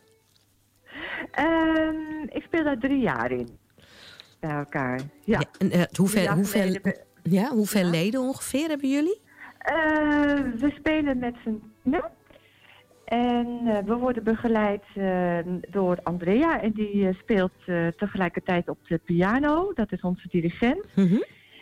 Uh, ik speel daar drie jaar in. Bij elkaar, ja. ja en, uh, hoeveel hoeveel, ja, hoeveel ja. leden ongeveer hebben jullie? Uh, we spelen met z'n tweeën. En uh, we worden begeleid uh, door Andrea en die uh, speelt uh, tegelijkertijd op de piano. Dat is onze dirigent. Mm-hmm.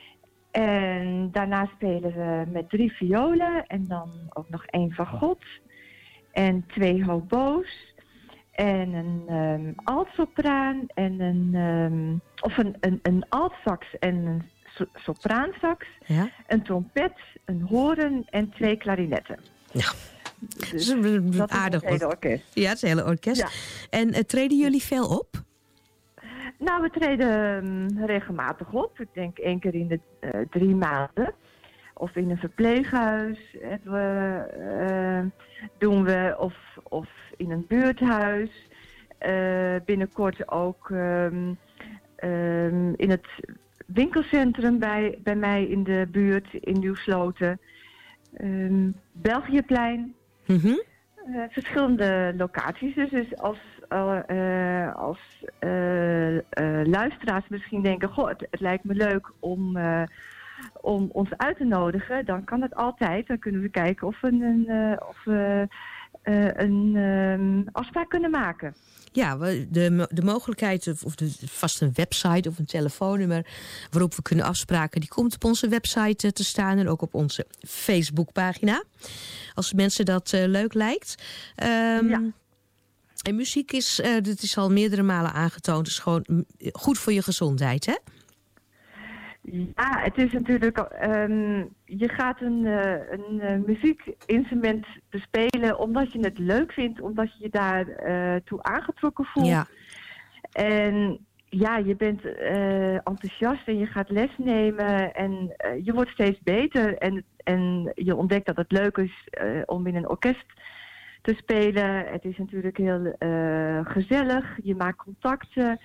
En daarna spelen we met drie violen en dan ook nog één fagot en twee hobo's en een um, altsopraan en een um, of een, een, een altsax en een so- sopraansax, ja. een trompet, een hoorn en twee klarinetten. Ja. Dus dat aardig, is het hele orkest. Ja, het hele orkest. Ja. En uh, treden jullie veel op? Nou, we treden um, regelmatig op. Ik denk één keer in de uh, drie maanden. Of in een verpleeghuis we, uh, doen we. Of, of in een buurthuis. Uh, binnenkort ook um, um, in het winkelcentrum bij, bij mij in de buurt in Nieuwsloten. Um, Belgiëplein. Mm-hmm. Uh, verschillende locaties. Dus, dus als, uh, uh, als uh, uh, luisteraars misschien denken... Goh, het, het lijkt me leuk om, uh, om ons uit te nodigen... dan kan het altijd. Dan kunnen we kijken of we een, uh, of we, uh, een uh, afspraak kunnen maken. Ja, de, de mogelijkheid, of de, vast een website of een telefoonnummer... waarop we kunnen afspraken, die komt op onze website te staan... en ook op onze Facebookpagina. Als mensen dat uh, leuk lijkt. Um, ja. En muziek is, uh, dat is al meerdere malen aangetoond... is gewoon goed voor je gezondheid, hè? Ja, het is natuurlijk... Um, je gaat een, uh, een uh, muziekinstrument bespelen omdat je het leuk vindt, omdat je je daar uh, toe aangetrokken voelt. Ja. En ja, je bent uh, enthousiast en je gaat les nemen en uh, je wordt steeds beter. En, en je ontdekt dat het leuk is uh, om in een orkest te spelen. Het is natuurlijk heel uh, gezellig, je maakt contacten.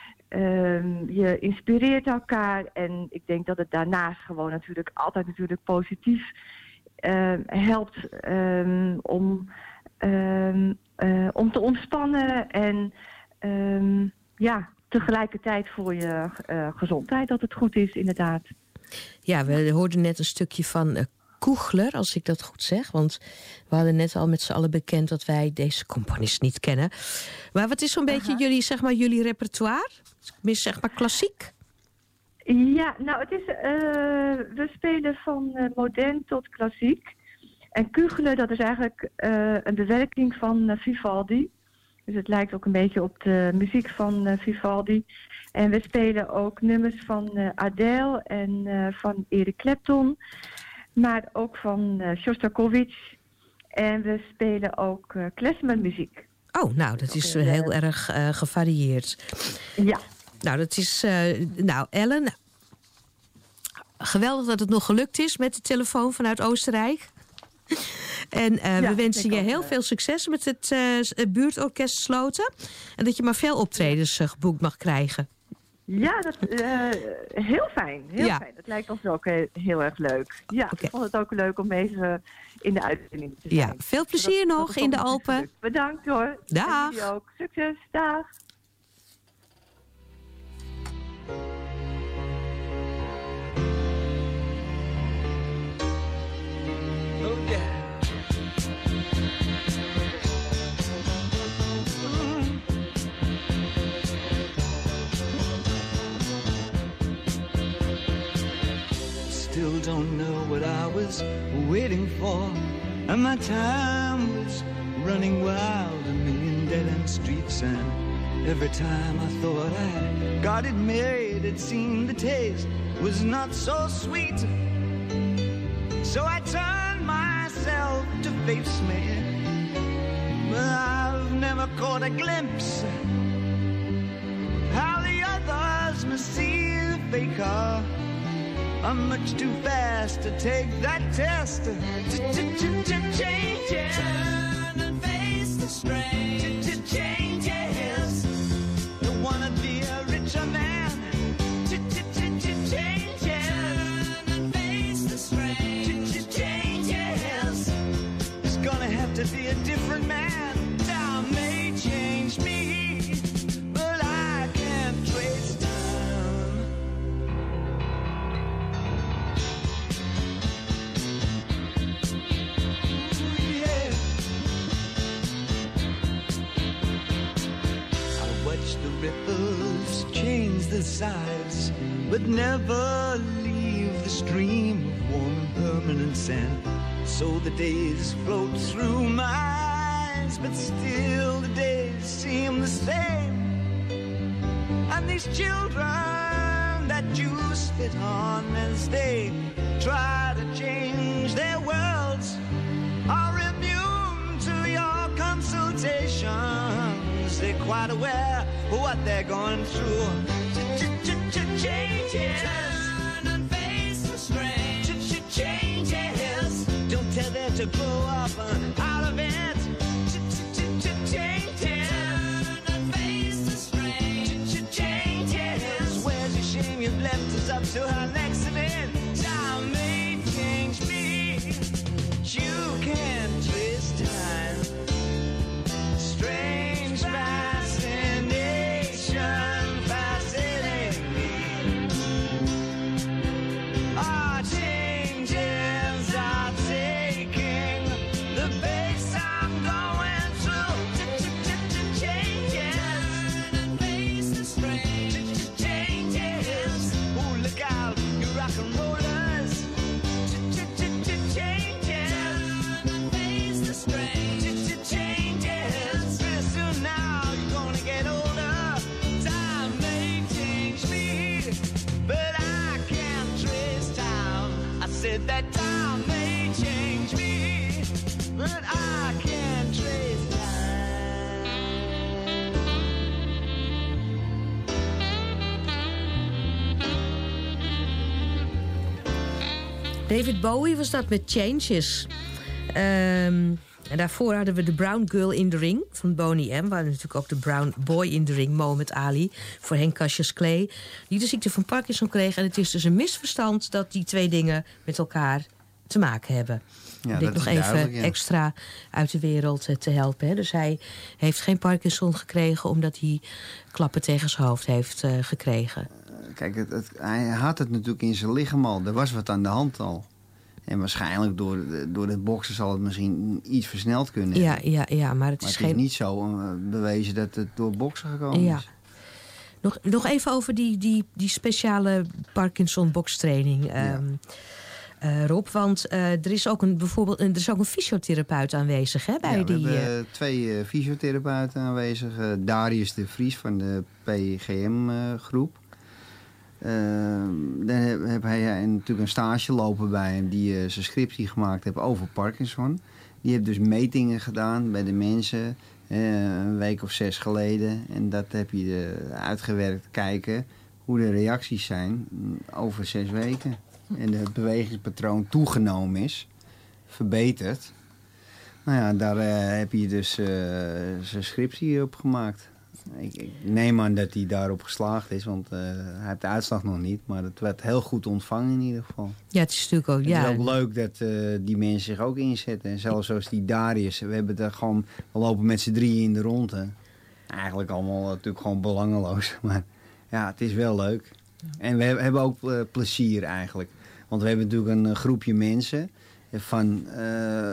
Um, je inspireert elkaar en ik denk dat het daarnaast gewoon natuurlijk altijd natuurlijk positief um, helpt um, om, um, uh, om te ontspannen en um, ja, tegelijkertijd voor je uh, gezondheid dat het goed is inderdaad. Ja, we hoorden net een stukje van uh, Kugler, als ik dat goed zeg. Want we hadden net al met z'n allen bekend dat wij deze componist niet kennen. Maar wat is zo'n beetje jullie, zeg maar, jullie repertoire? Zeg maar klassiek? Ja, nou het is, uh, we spelen van uh, modern tot klassiek. En Kugler, dat is eigenlijk uh, een bewerking van uh, Vivaldi. Dus het lijkt ook een beetje op de muziek van uh, Vivaldi. En we spelen ook nummers van uh, Adele en uh, van Eric Clapton. Maar ook van uh, Shostakovich. En we spelen ook uh, klezmermuziek. Oh, nou, dat is uh, heel uh, erg uh, gevarieerd. Ja. Nou, dat is... Uh, nou, Ellen... Geweldig dat het nog gelukt is met de telefoon vanuit Oostenrijk. En uh, ja, we wensen je heel veel succes met het uh, buurtorkest Sloten. En dat je maar veel optredens uh, geboekt mag krijgen. Ja, dat, uh, heel fijn. Heel ja. fijn. Het lijkt ons ook heel, heel erg leuk. Ja, okay. Ik vond het ook leuk om even in de uitzending te zijn. Ja, veel plezier dat, nog dat in de Alpen. Bedankt hoor. Dag. En jullie ook. Succes. Dag. Oh yeah. still don't know what I was waiting for. And my time was running wild, a million dead-end streets. And every time I thought I got it made, it seemed the taste was not so sweet. So I turned myself to face me, but I've never caught a glimpse how the others must see the faker. I'm much too fast to take that test. Changes. Turn and face the strain. Changes. Don't wanna be a richer man. Changes. Turn and face the strain. Changes. It's gonna have to be a different man. Time may change me, but I can't trace time. Yeah. I watch the ripples change the size, but never leave the stream of warm and permanent sand. So the days float through my eyes, but still the days seem the same. And these children that you spit on as they try to change their worlds are immune to your consultations. They're quite aware of what they're going through. Changes. Turn and face the strange. Changes. Don't tell them to grow up out of it. Changes. Turn and face the strange. Changes. Where's your shame? You've left us up to our next event. Time may change me. You can't trace time. Strange fascination fascinating me. Our changes are taking the pace I'm going through. Changes. Turn and face the strange. Changes. Oh, look out, you rock and rollers. Changes. Turn and face the strange. Changes. Pretty soon now you're gonna get older. Time may change me, but I can't trace time. I said that time may change me, but I can't trace time. David Bowie was dat met Changes. Um, en daarvoor hadden we de Brown Girl in the Ring van Boney M. We hadden natuurlijk ook de Brown Boy in the Ring, Mohammed Ali, voor Henk Cassius Clay, die de ziekte van Parkinson kreeg. En het is dus een misverstand dat die twee dingen met elkaar te maken hebben. Ja, om dit dat nog is even duidelijk, ja. extra uit de wereld eh, te helpen. Hè. Dus hij heeft geen Parkinson gekregen omdat hij klappen tegen zijn hoofd heeft uh, gekregen. Kijk, het, het, hij had het natuurlijk in zijn lichaam al. Er was wat aan de hand al. En waarschijnlijk door, door het boksen zal het misschien iets versneld kunnen. Ja, ja, ja, maar het maar is het geen... is niet zo uh, bewezen dat het door boksen gekomen Ja. is. Nog, nog even over die, die, die speciale Parkinson-bokstraining, Ja. um, uh, Rob. Want uh, er is ook een, bijvoorbeeld, er is ook een fysiotherapeut aanwezig, hè, bij Ja, we die... hebben uh, twee uh, fysiotherapeuten aanwezig. Uh, Darius de Vries van de P G M-groep. Uh, dan heb, heb hij uh, natuurlijk een stage lopen bij hem die uh, zijn scriptie gemaakt heeft over Parkinson. Die heeft dus metingen gedaan bij de mensen uh, een week of zes geleden. En dat heb je uh, uitgewerkt, kijken hoe de reacties zijn over zes weken. En het bewegingspatroon toegenomen is, verbeterd. Nou ja, daar uh, heb je dus uh, zijn scriptie op gemaakt. Ik, ik neem aan dat hij daarop geslaagd is, want uh, hij heeft de uitslag nog niet. Maar het werd heel goed ontvangen in ieder geval. Ja, het is natuurlijk ook... Het ja. is ook leuk dat uh, die mensen zich ook inzetten. En zelfs zoals die Darius. We hebben er gewoon... We lopen met z'n drieën in de ronde. Eigenlijk allemaal natuurlijk gewoon belangeloos. Maar ja, het is wel leuk. En we hebben ook uh, plezier eigenlijk. Want we hebben natuurlijk een uh, groepje mensen. Van uh,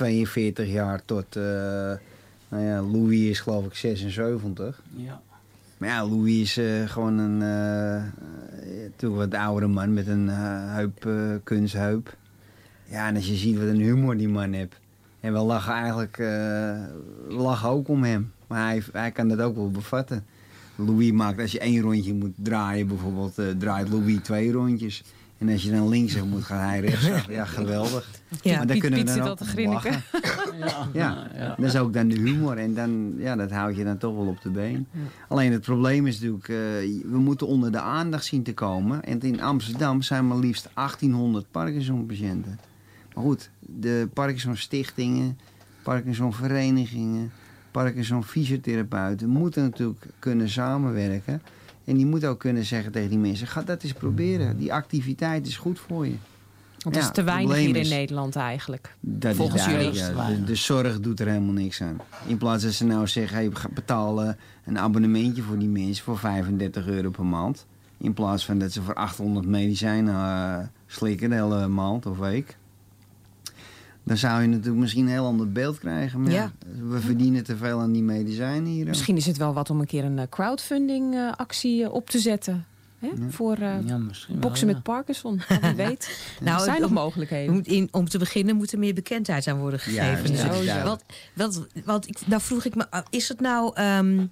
tweeënveertig jaar tot... Uh, nou ja, Louis is geloof ik zesenzeventig. Ja. Maar ja, Louis is uh, gewoon een uh, toch wat oudere man met een uh, heup, uh, kunstheup. Ja, en als je ziet wat een humor die man heeft. En we lachen eigenlijk uh, we lachen ook om hem. Maar hij, hij kan dat ook wel bevatten. Louis maakt, als je één rondje moet draaien bijvoorbeeld, uh, draait Louis twee rondjes. En als je dan linksaf moet, gaat hij rechtsaf. Ja, geweldig. Ja, maar dan Piet, kunnen we Piet dan zit ook al te grinniken. ja, ja, ja, dat is ook dan de humor. En dan, ja, dat houd je dan toch wel op de been. Ja. Alleen het probleem is natuurlijk, uh, we moeten onder de aandacht zien te komen. En in Amsterdam zijn maar liefst achttienhonderd Parkinson-patiënten. Maar goed, de Parkinson-stichtingen, Parkinson-verenigingen, Parkinson-fysiotherapeuten moeten natuurlijk kunnen samenwerken. En die moeten ook kunnen zeggen tegen die mensen, ga dat eens proberen. Die activiteit is goed voor je. Want het ja, is te weinig hier in is, Nederland eigenlijk. Dat volgens is jullie. Ja, de, de zorg doet er helemaal niks aan. In plaats dat ze nou zeggen, hey, betalen een abonnementje voor die mensen voor vijfendertig euro per maand. In plaats van dat ze voor achthonderd medicijnen uh, slikken de hele maand of week. Dan zou je natuurlijk misschien een heel ander beeld krijgen. Maar ja. Ja, we verdienen te veel aan die medicijnen hier. Misschien is het wel wat om een keer een crowdfunding uh, actie uh, op te zetten. Hè? Ja. Voor uh, ja, boksen wel, ja. met Parkinson. Wie weet. Nou, er zijn nog mogelijkheden. In, om te beginnen moet er meer bekendheid aan worden gegeven. Ja, dus ja. Want, want, want ik, nou vroeg ik me, is het nou... Um,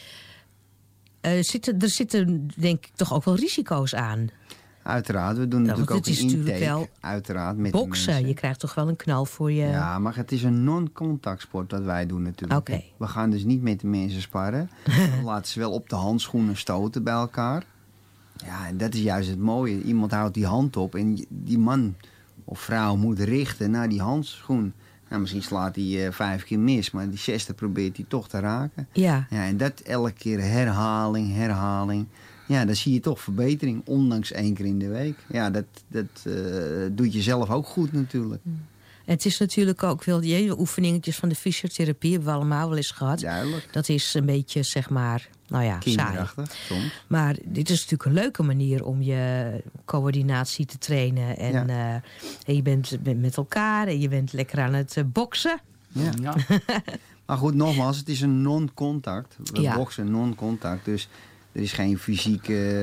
uh, zitten, er zitten denk ik toch ook wel risico's aan? Uiteraard, we doen ja, natuurlijk ook een intake, wel uiteraard, met boksen, je krijgt toch wel een knal voor je... Ja, maar het is een non-contact sport wat wij doen natuurlijk. Okay. We gaan dus niet met de mensen sparren. We laten ze wel op de handschoenen stoten bij elkaar. Ja, en dat is juist het mooie. Iemand houdt die hand op en die man of vrouw moet richten naar die handschoen. Nou, misschien slaat hij uh, vijf keer mis, maar die zesde probeert hij toch te raken. Ja. Ja, en dat elke keer herhaling, herhaling... Ja, dan zie je toch verbetering, ondanks één keer in de week. Ja, dat, dat uh, doet je zelf ook goed natuurlijk. En het is natuurlijk ook wel die oefeningetjes van de fysiotherapie, hebben we allemaal wel eens gehad. Duidelijk. Dat is een beetje, zeg maar, nou ja, kinderachtig, saai. Soms. Maar dit is natuurlijk een leuke manier om je coördinatie te trainen. En, ja. uh, en je bent met elkaar en je bent lekker aan het uh, boksen. Ja. ja. Maar goed, nogmaals, het is een non-contact. We ja. boksen non-contact, dus... Er is geen fysieke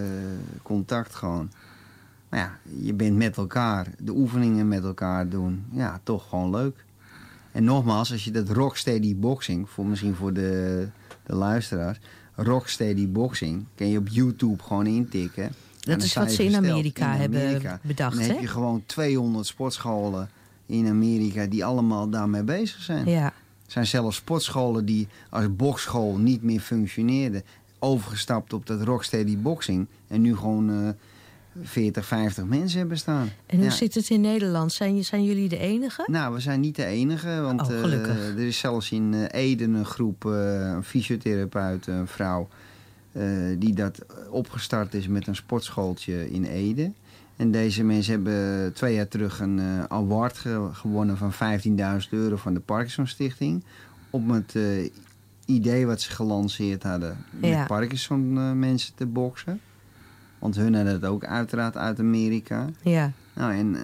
contact gewoon. Maar ja, je bent met elkaar. De oefeningen met elkaar doen. Ja, toch gewoon leuk. En nogmaals, als je dat rocksteady boxing... Voor, misschien voor de, de luisteraars... Rocksteady boxing kun je op YouTube gewoon intikken. Dat is wat ze in Amerika, in Amerika hebben bedacht, hè? Dan heb je gewoon tweehonderd sportscholen in Amerika... die allemaal daarmee bezig zijn. Ja. Er zijn zelfs sportscholen die als boxschool niet meer functioneerden... overgestapt op dat rocksteady boxing. En nu gewoon uh, veertig, vijftig mensen hebben staan. En hoe ja. zit het in Nederland? Zijn, zijn jullie de enige? Nou, we zijn niet de enige. Want oh, uh, er is zelfs in uh, Ede een groep, uh, een fysiotherapeut, een vrouw... Uh, die dat opgestart is met een sportschooltje in Ede. En deze mensen hebben twee jaar terug een uh, award ge- gewonnen van vijftienduizend euro van de Parkinson Stichting. Op het uh, idee wat ze gelanceerd hadden met ja. Parkinson uh, mensen te boksen. Want hun hadden het ook uiteraard uit Amerika. Ja. Nou, en uh,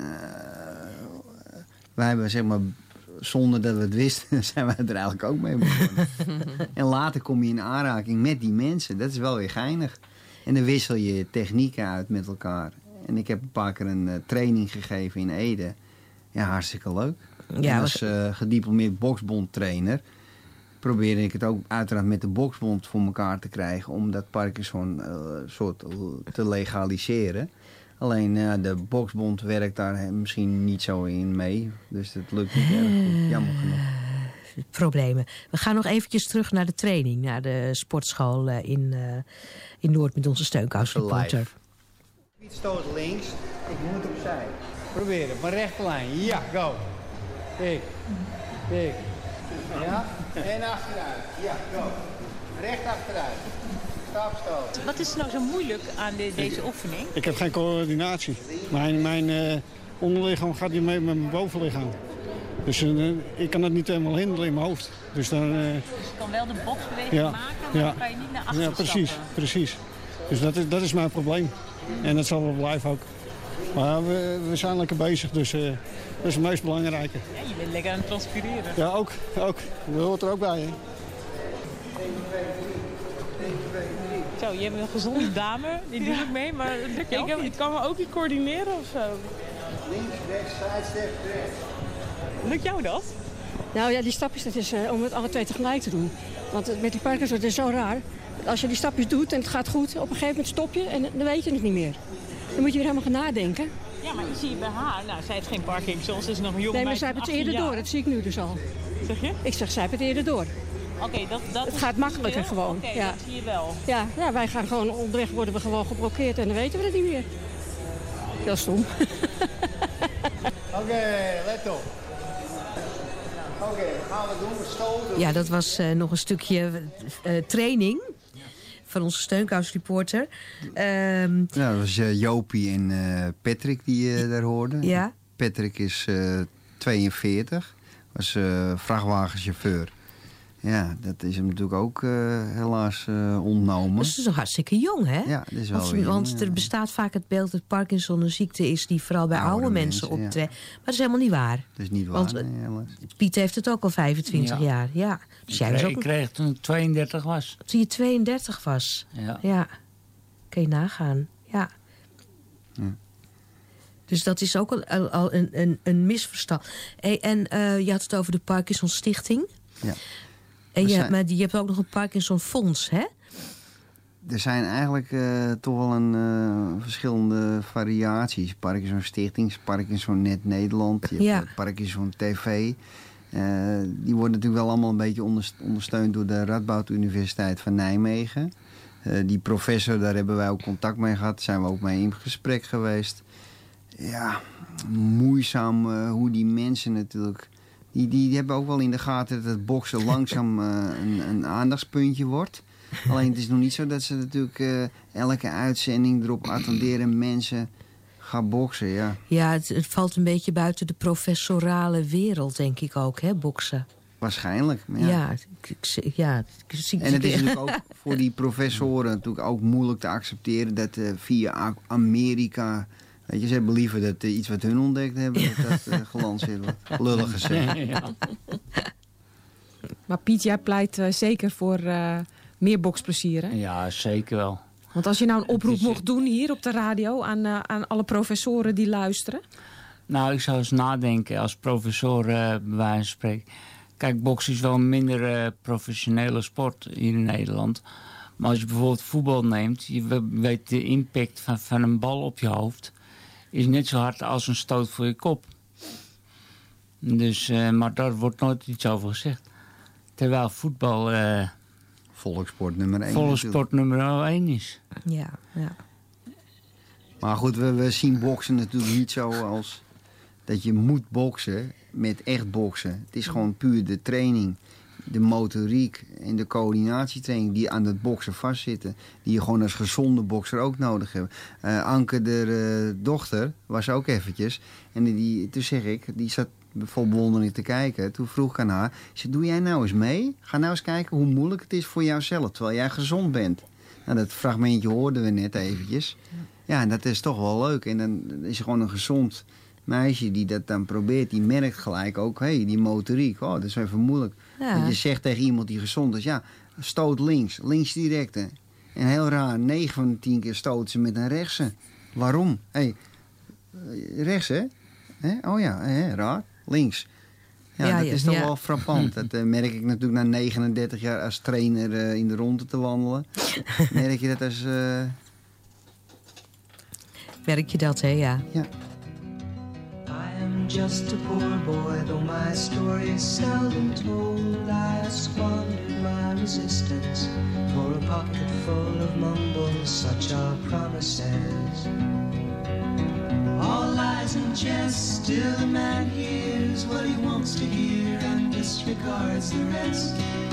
wij hebben zeg maar, zonder dat we het wisten, zijn wij er eigenlijk ook mee begonnen. En later kom je in aanraking met die mensen. Dat is wel weer geinig. En dan wissel je technieken uit met elkaar. En ik heb een paar keer een uh, training gegeven in Ede. Ja, hartstikke leuk. Ja, en als uh, gediplomeerd boksbondtrainer probeerde ik het ook uiteraard met de boksbond voor elkaar te krijgen om dat Parkinson uh, soort te legaliseren. Alleen uh, de boksbond werkt daar misschien niet zo in mee. Dus dat lukt niet erg goed. Jammer genoeg. Problemen. We gaan nog eventjes terug naar de training, naar de sportschool uh, in, uh, in Noord met onze steunkous-reporter. Stoot links, ik moet opzij. Probeer het, maar rechte lijn. Ja, go. Tik, tik. Ja, en achteruit. Ja, go. Recht achteruit. Stapstoot. Wat is nou zo moeilijk aan de, deze oefening? Ik heb geen coördinatie. Mijn, mijn uh, onderlichaam gaat niet mee met mijn bovenlichaam. Dus uh, ik kan het niet helemaal hinderen in mijn hoofd. Dus, dan, uh, dus je kan wel de boksbeweging ja, maken, maar ja, dan kan je niet naar achteren ja, precies, stappen. precies. Dus dat is, dat is mijn probleem. En dat zal wel blijven ook. Maar we, we zijn lekker bezig, dus uh, dat is het meest belangrijke. Ja, je bent lekker aan het transpireren. Ja, ook. ook. Dat hoort er ook bij, hè. één, twee, Zo, je hebt een gezonde dame, die doet ook mee, maar dat lukt jou Ik, heb, ik kan me ook niet coördineren of zo. Links, rechts, sidestep, rechts. Lukt jou dat? Nou ja, die stapjes, dat is uh, om het alle twee tegelijk te doen. Want uh, met die Parkinson, het is zo raar. Als je die stapjes doet en het gaat goed, op een gegeven moment stop je en dan weet je het niet meer. Dan moet je weer helemaal gaan nadenken. Ja, maar ik zie bij haar, nou, zij heeft geen Parkinson, ze is nog een jonge Nee, maar meisje zij heeft het van eerder achttien door, jaar. dat zie ik nu dus al. Zeg je? Ik zeg, zij heeft het eerder door. Oké, okay, dat, dat Het is gaat makkelijker verschil. gewoon. Oké, okay, ja. dat zie je wel. Ja, ja, wij gaan gewoon onderweg worden we gewoon geblokkeerd en dan weten we het niet meer. Heel stom. Oké, okay, let op. Oké, okay, wat gaan we doen? We stoten. Ja, dat was uh, nog een stukje uh, training van onze steunkous-reporter. Um, ja, dat was uh, Jopie en uh, Patrick die je uh, daar hoorden. Ja. Patrick is uh, tweeënveertig, was uh, vrachtwagenchauffeur. Ja, dat is hem natuurlijk ook uh, helaas uh, ontnomen. Dat is nog hartstikke jong, hè? Ja, dat is wel Want, jong, want ja. er bestaat vaak het beeld dat Parkinson een ziekte is die vooral bij oude, oude mensen, mensen optreedt. Ja. Maar dat is helemaal niet waar. Dat is niet waar, want, nee, helaas. Piet heeft het ook al vijfentwintig Ja. jaar. Ja. Dus ik, jij kreeg, was ook ik kreeg toen ik tweeëndertig was. Toen je tweeëndertig was? Ja. Ja. Kun je nagaan, ja. ja. Dus dat is ook al, al een, een, een misverstand. Hey, en uh, je had het over de Parkinson Stichting. Ja. En je, zijn... maar die, je hebt ook nog een Parkinson Fonds, hè? Er zijn eigenlijk uh, toch wel een uh, verschillende variaties. Parkinson Stichting, Parkinson Net Nederland, je hebt ja. uh, Parkinson T V. Uh, die worden natuurlijk wel allemaal een beetje ondersteund door de Radboud Universiteit van Nijmegen. Uh, die professor, daar hebben wij ook contact mee gehad. Daar zijn we ook mee in gesprek geweest. Ja, moeizaam uh, hoe die mensen natuurlijk... Die, die, die hebben ook wel in de gaten dat het boksen langzaam uh, een, een aandachtspuntje wordt. Alleen het is nog niet zo dat ze natuurlijk uh, elke uitzending erop attenderen mensen gaan boksen, ja. Ja, het, het valt een beetje buiten de professorale wereld, denk ik ook, hè, boksen. Waarschijnlijk, maar ja. Ja, ik, ik, ja ik, ik, en het is natuurlijk ook voor die professoren natuurlijk ook moeilijk te accepteren dat uh, via Amerika... Weet je, ze hebben liever dat uh, iets wat hun ontdekt hebben, ja. dat dat uh, gelanceerd wordt. Lullig gezegd. Ja. Maar Piet, jij pleit uh, zeker voor uh, meer boksplezier, hè? Ja, zeker wel. Want als je nou een oproep mocht doen hier op de radio aan, uh, aan alle professoren die luisteren? Nou, ik zou eens nadenken als professor uh, bij wijze van spreken. Kijk, boksen is wel een minder uh, professionele sport hier in Nederland. Maar als je bijvoorbeeld voetbal neemt, je weet de impact van, van een bal op je hoofd is net zo hard als een stoot voor je kop. Dus, uh, maar daar wordt nooit iets over gezegd. Terwijl voetbal... Uh, volkssport nummer één. Volkssport nummer één is. Ja, ja. Maar goed, we, we zien boksen natuurlijk niet zo als dat je moet boksen met echt boksen. Het is gewoon puur de training, de motoriek en de coördinatietraining die aan het boksen vastzitten. Die je gewoon als gezonde bokser ook nodig hebt. Uh, Anke, de uh, dochter, was ook eventjes. En die, toen zeg ik, die zat vol bewondering te kijken. Toen vroeg ik aan haar, zei, doe jij nou eens mee? Ga nou eens kijken hoe moeilijk het is voor jouzelf, terwijl jij gezond bent. Nou, dat fragmentje hoorden we net eventjes. Ja, en dat is toch wel leuk. En dan is er gewoon een gezond meisje die dat dan probeert. Die merkt gelijk ook, hé, hey, die motoriek, oh, dat is even moeilijk. Ja. Want je zegt tegen iemand die gezond is, ja, stoot links, links directe. En heel raar, negen van de tien keer stoot ze met een rechtse. Waarom? Hé, hey, rechts, hè? He? Oh ja, he, raar. Links. Ja, ja dat ja, is toch ja. wel frappant. Dat uh, merk ik natuurlijk na negenendertig jaar als trainer uh, in de ronde te wandelen. Merk je dat als... Uh... Merk je dat, hè? Ja. Ja. I am just a poor boy, though my story is seldom told. I squandered my resistance for a pocket full of mumbles, such are promises. All lies and jest, still a man hears what he wants to hear and disregards the rest.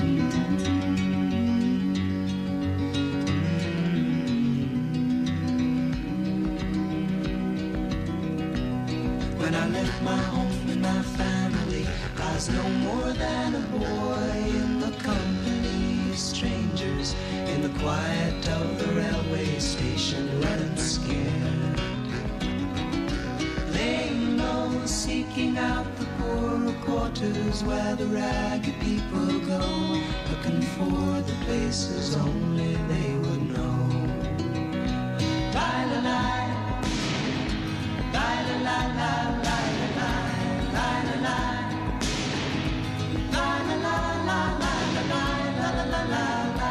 When I left my home and my family, I was no more than a boy in the company of strangers, in the quiet of the railway station, running scared. Laying low, seeking out the poor quarters where the ragged people go, looking for the places only they would know. La-la-la, la-la-la-la, la-la-la, la-la-la, la-la-la, la-la-la, la-la-la.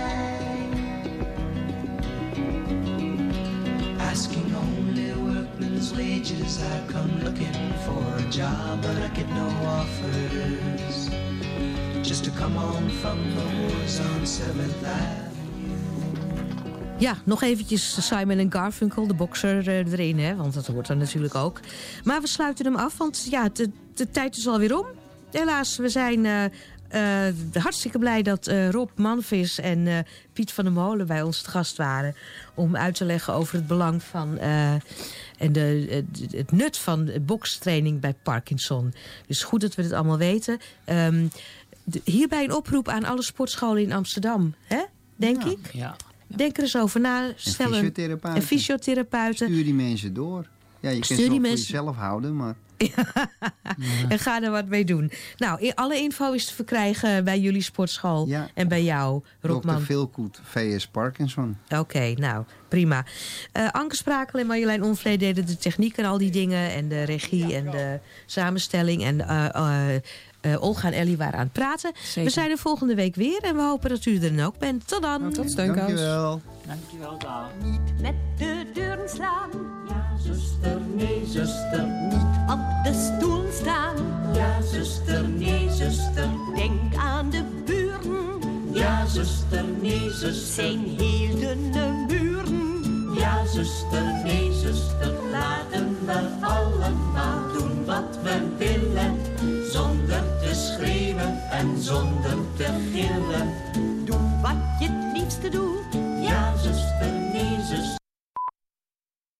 Asking only workmen's wages, I come looking for a job, but I get no offers. Just to come on from the wars on seventh Avenue. Ja, nog eventjes Simon en Garfunkel, de bokser uh, erin, hè, want dat hoort er natuurlijk ook. Maar we sluiten hem af, want ja, de, de tijd is alweer om. Helaas, we zijn uh, uh, hartstikke blij dat uh, Rob Manvis en uh, Piet van der Molen bij ons te gast waren om uit te leggen over het belang van uh, en de, uh, het nut van bokstraining bij Parkinson. Dus goed dat we het allemaal weten. Um, de, hierbij een oproep aan alle sportscholen in Amsterdam, hè? Denk ja. ik? Ja. Denk er eens over na. Stel en fysiotherapeuten. En fysiotherapeuten. Stuur die mensen door. Ja, je kunt ze wel voor jezelf houden, maar... Ja. En ga er wat mee doen. Nou, alle info is te verkrijgen bij jullie sportschool. Ja. En bij jou, Robman. dokter Vilkoet, V S Parkinson. Oké, okay, nou, prima. Uh, Anke Sprakel en Marjolein Onvlee deden de techniek en al die dingen. En de regie ja, en de samenstelling. En uh, uh, uh, Olga en Ellie waren aan het praten. Zeker. We zijn er volgende week weer. En we hopen dat u er dan ook bent. Tot dan. Okay, tot steunkous. Dankjewel. Dankjewel, dag. Niet met de deuren slaan. Ja, zuster, nee, zuster. Niet op de stoel staan. Ja, zuster, nee, zuster. Denk aan de buren. Ja, zuster, nee, zuster. Zijn heel dunne muren. Ja, zuster, nee, zuster. Laten we allemaal doen wat we willen. Zonder te schreeuwen en zonder te gillen. Doe wat je het liefste doet. Ja, zuster, nee, zuster.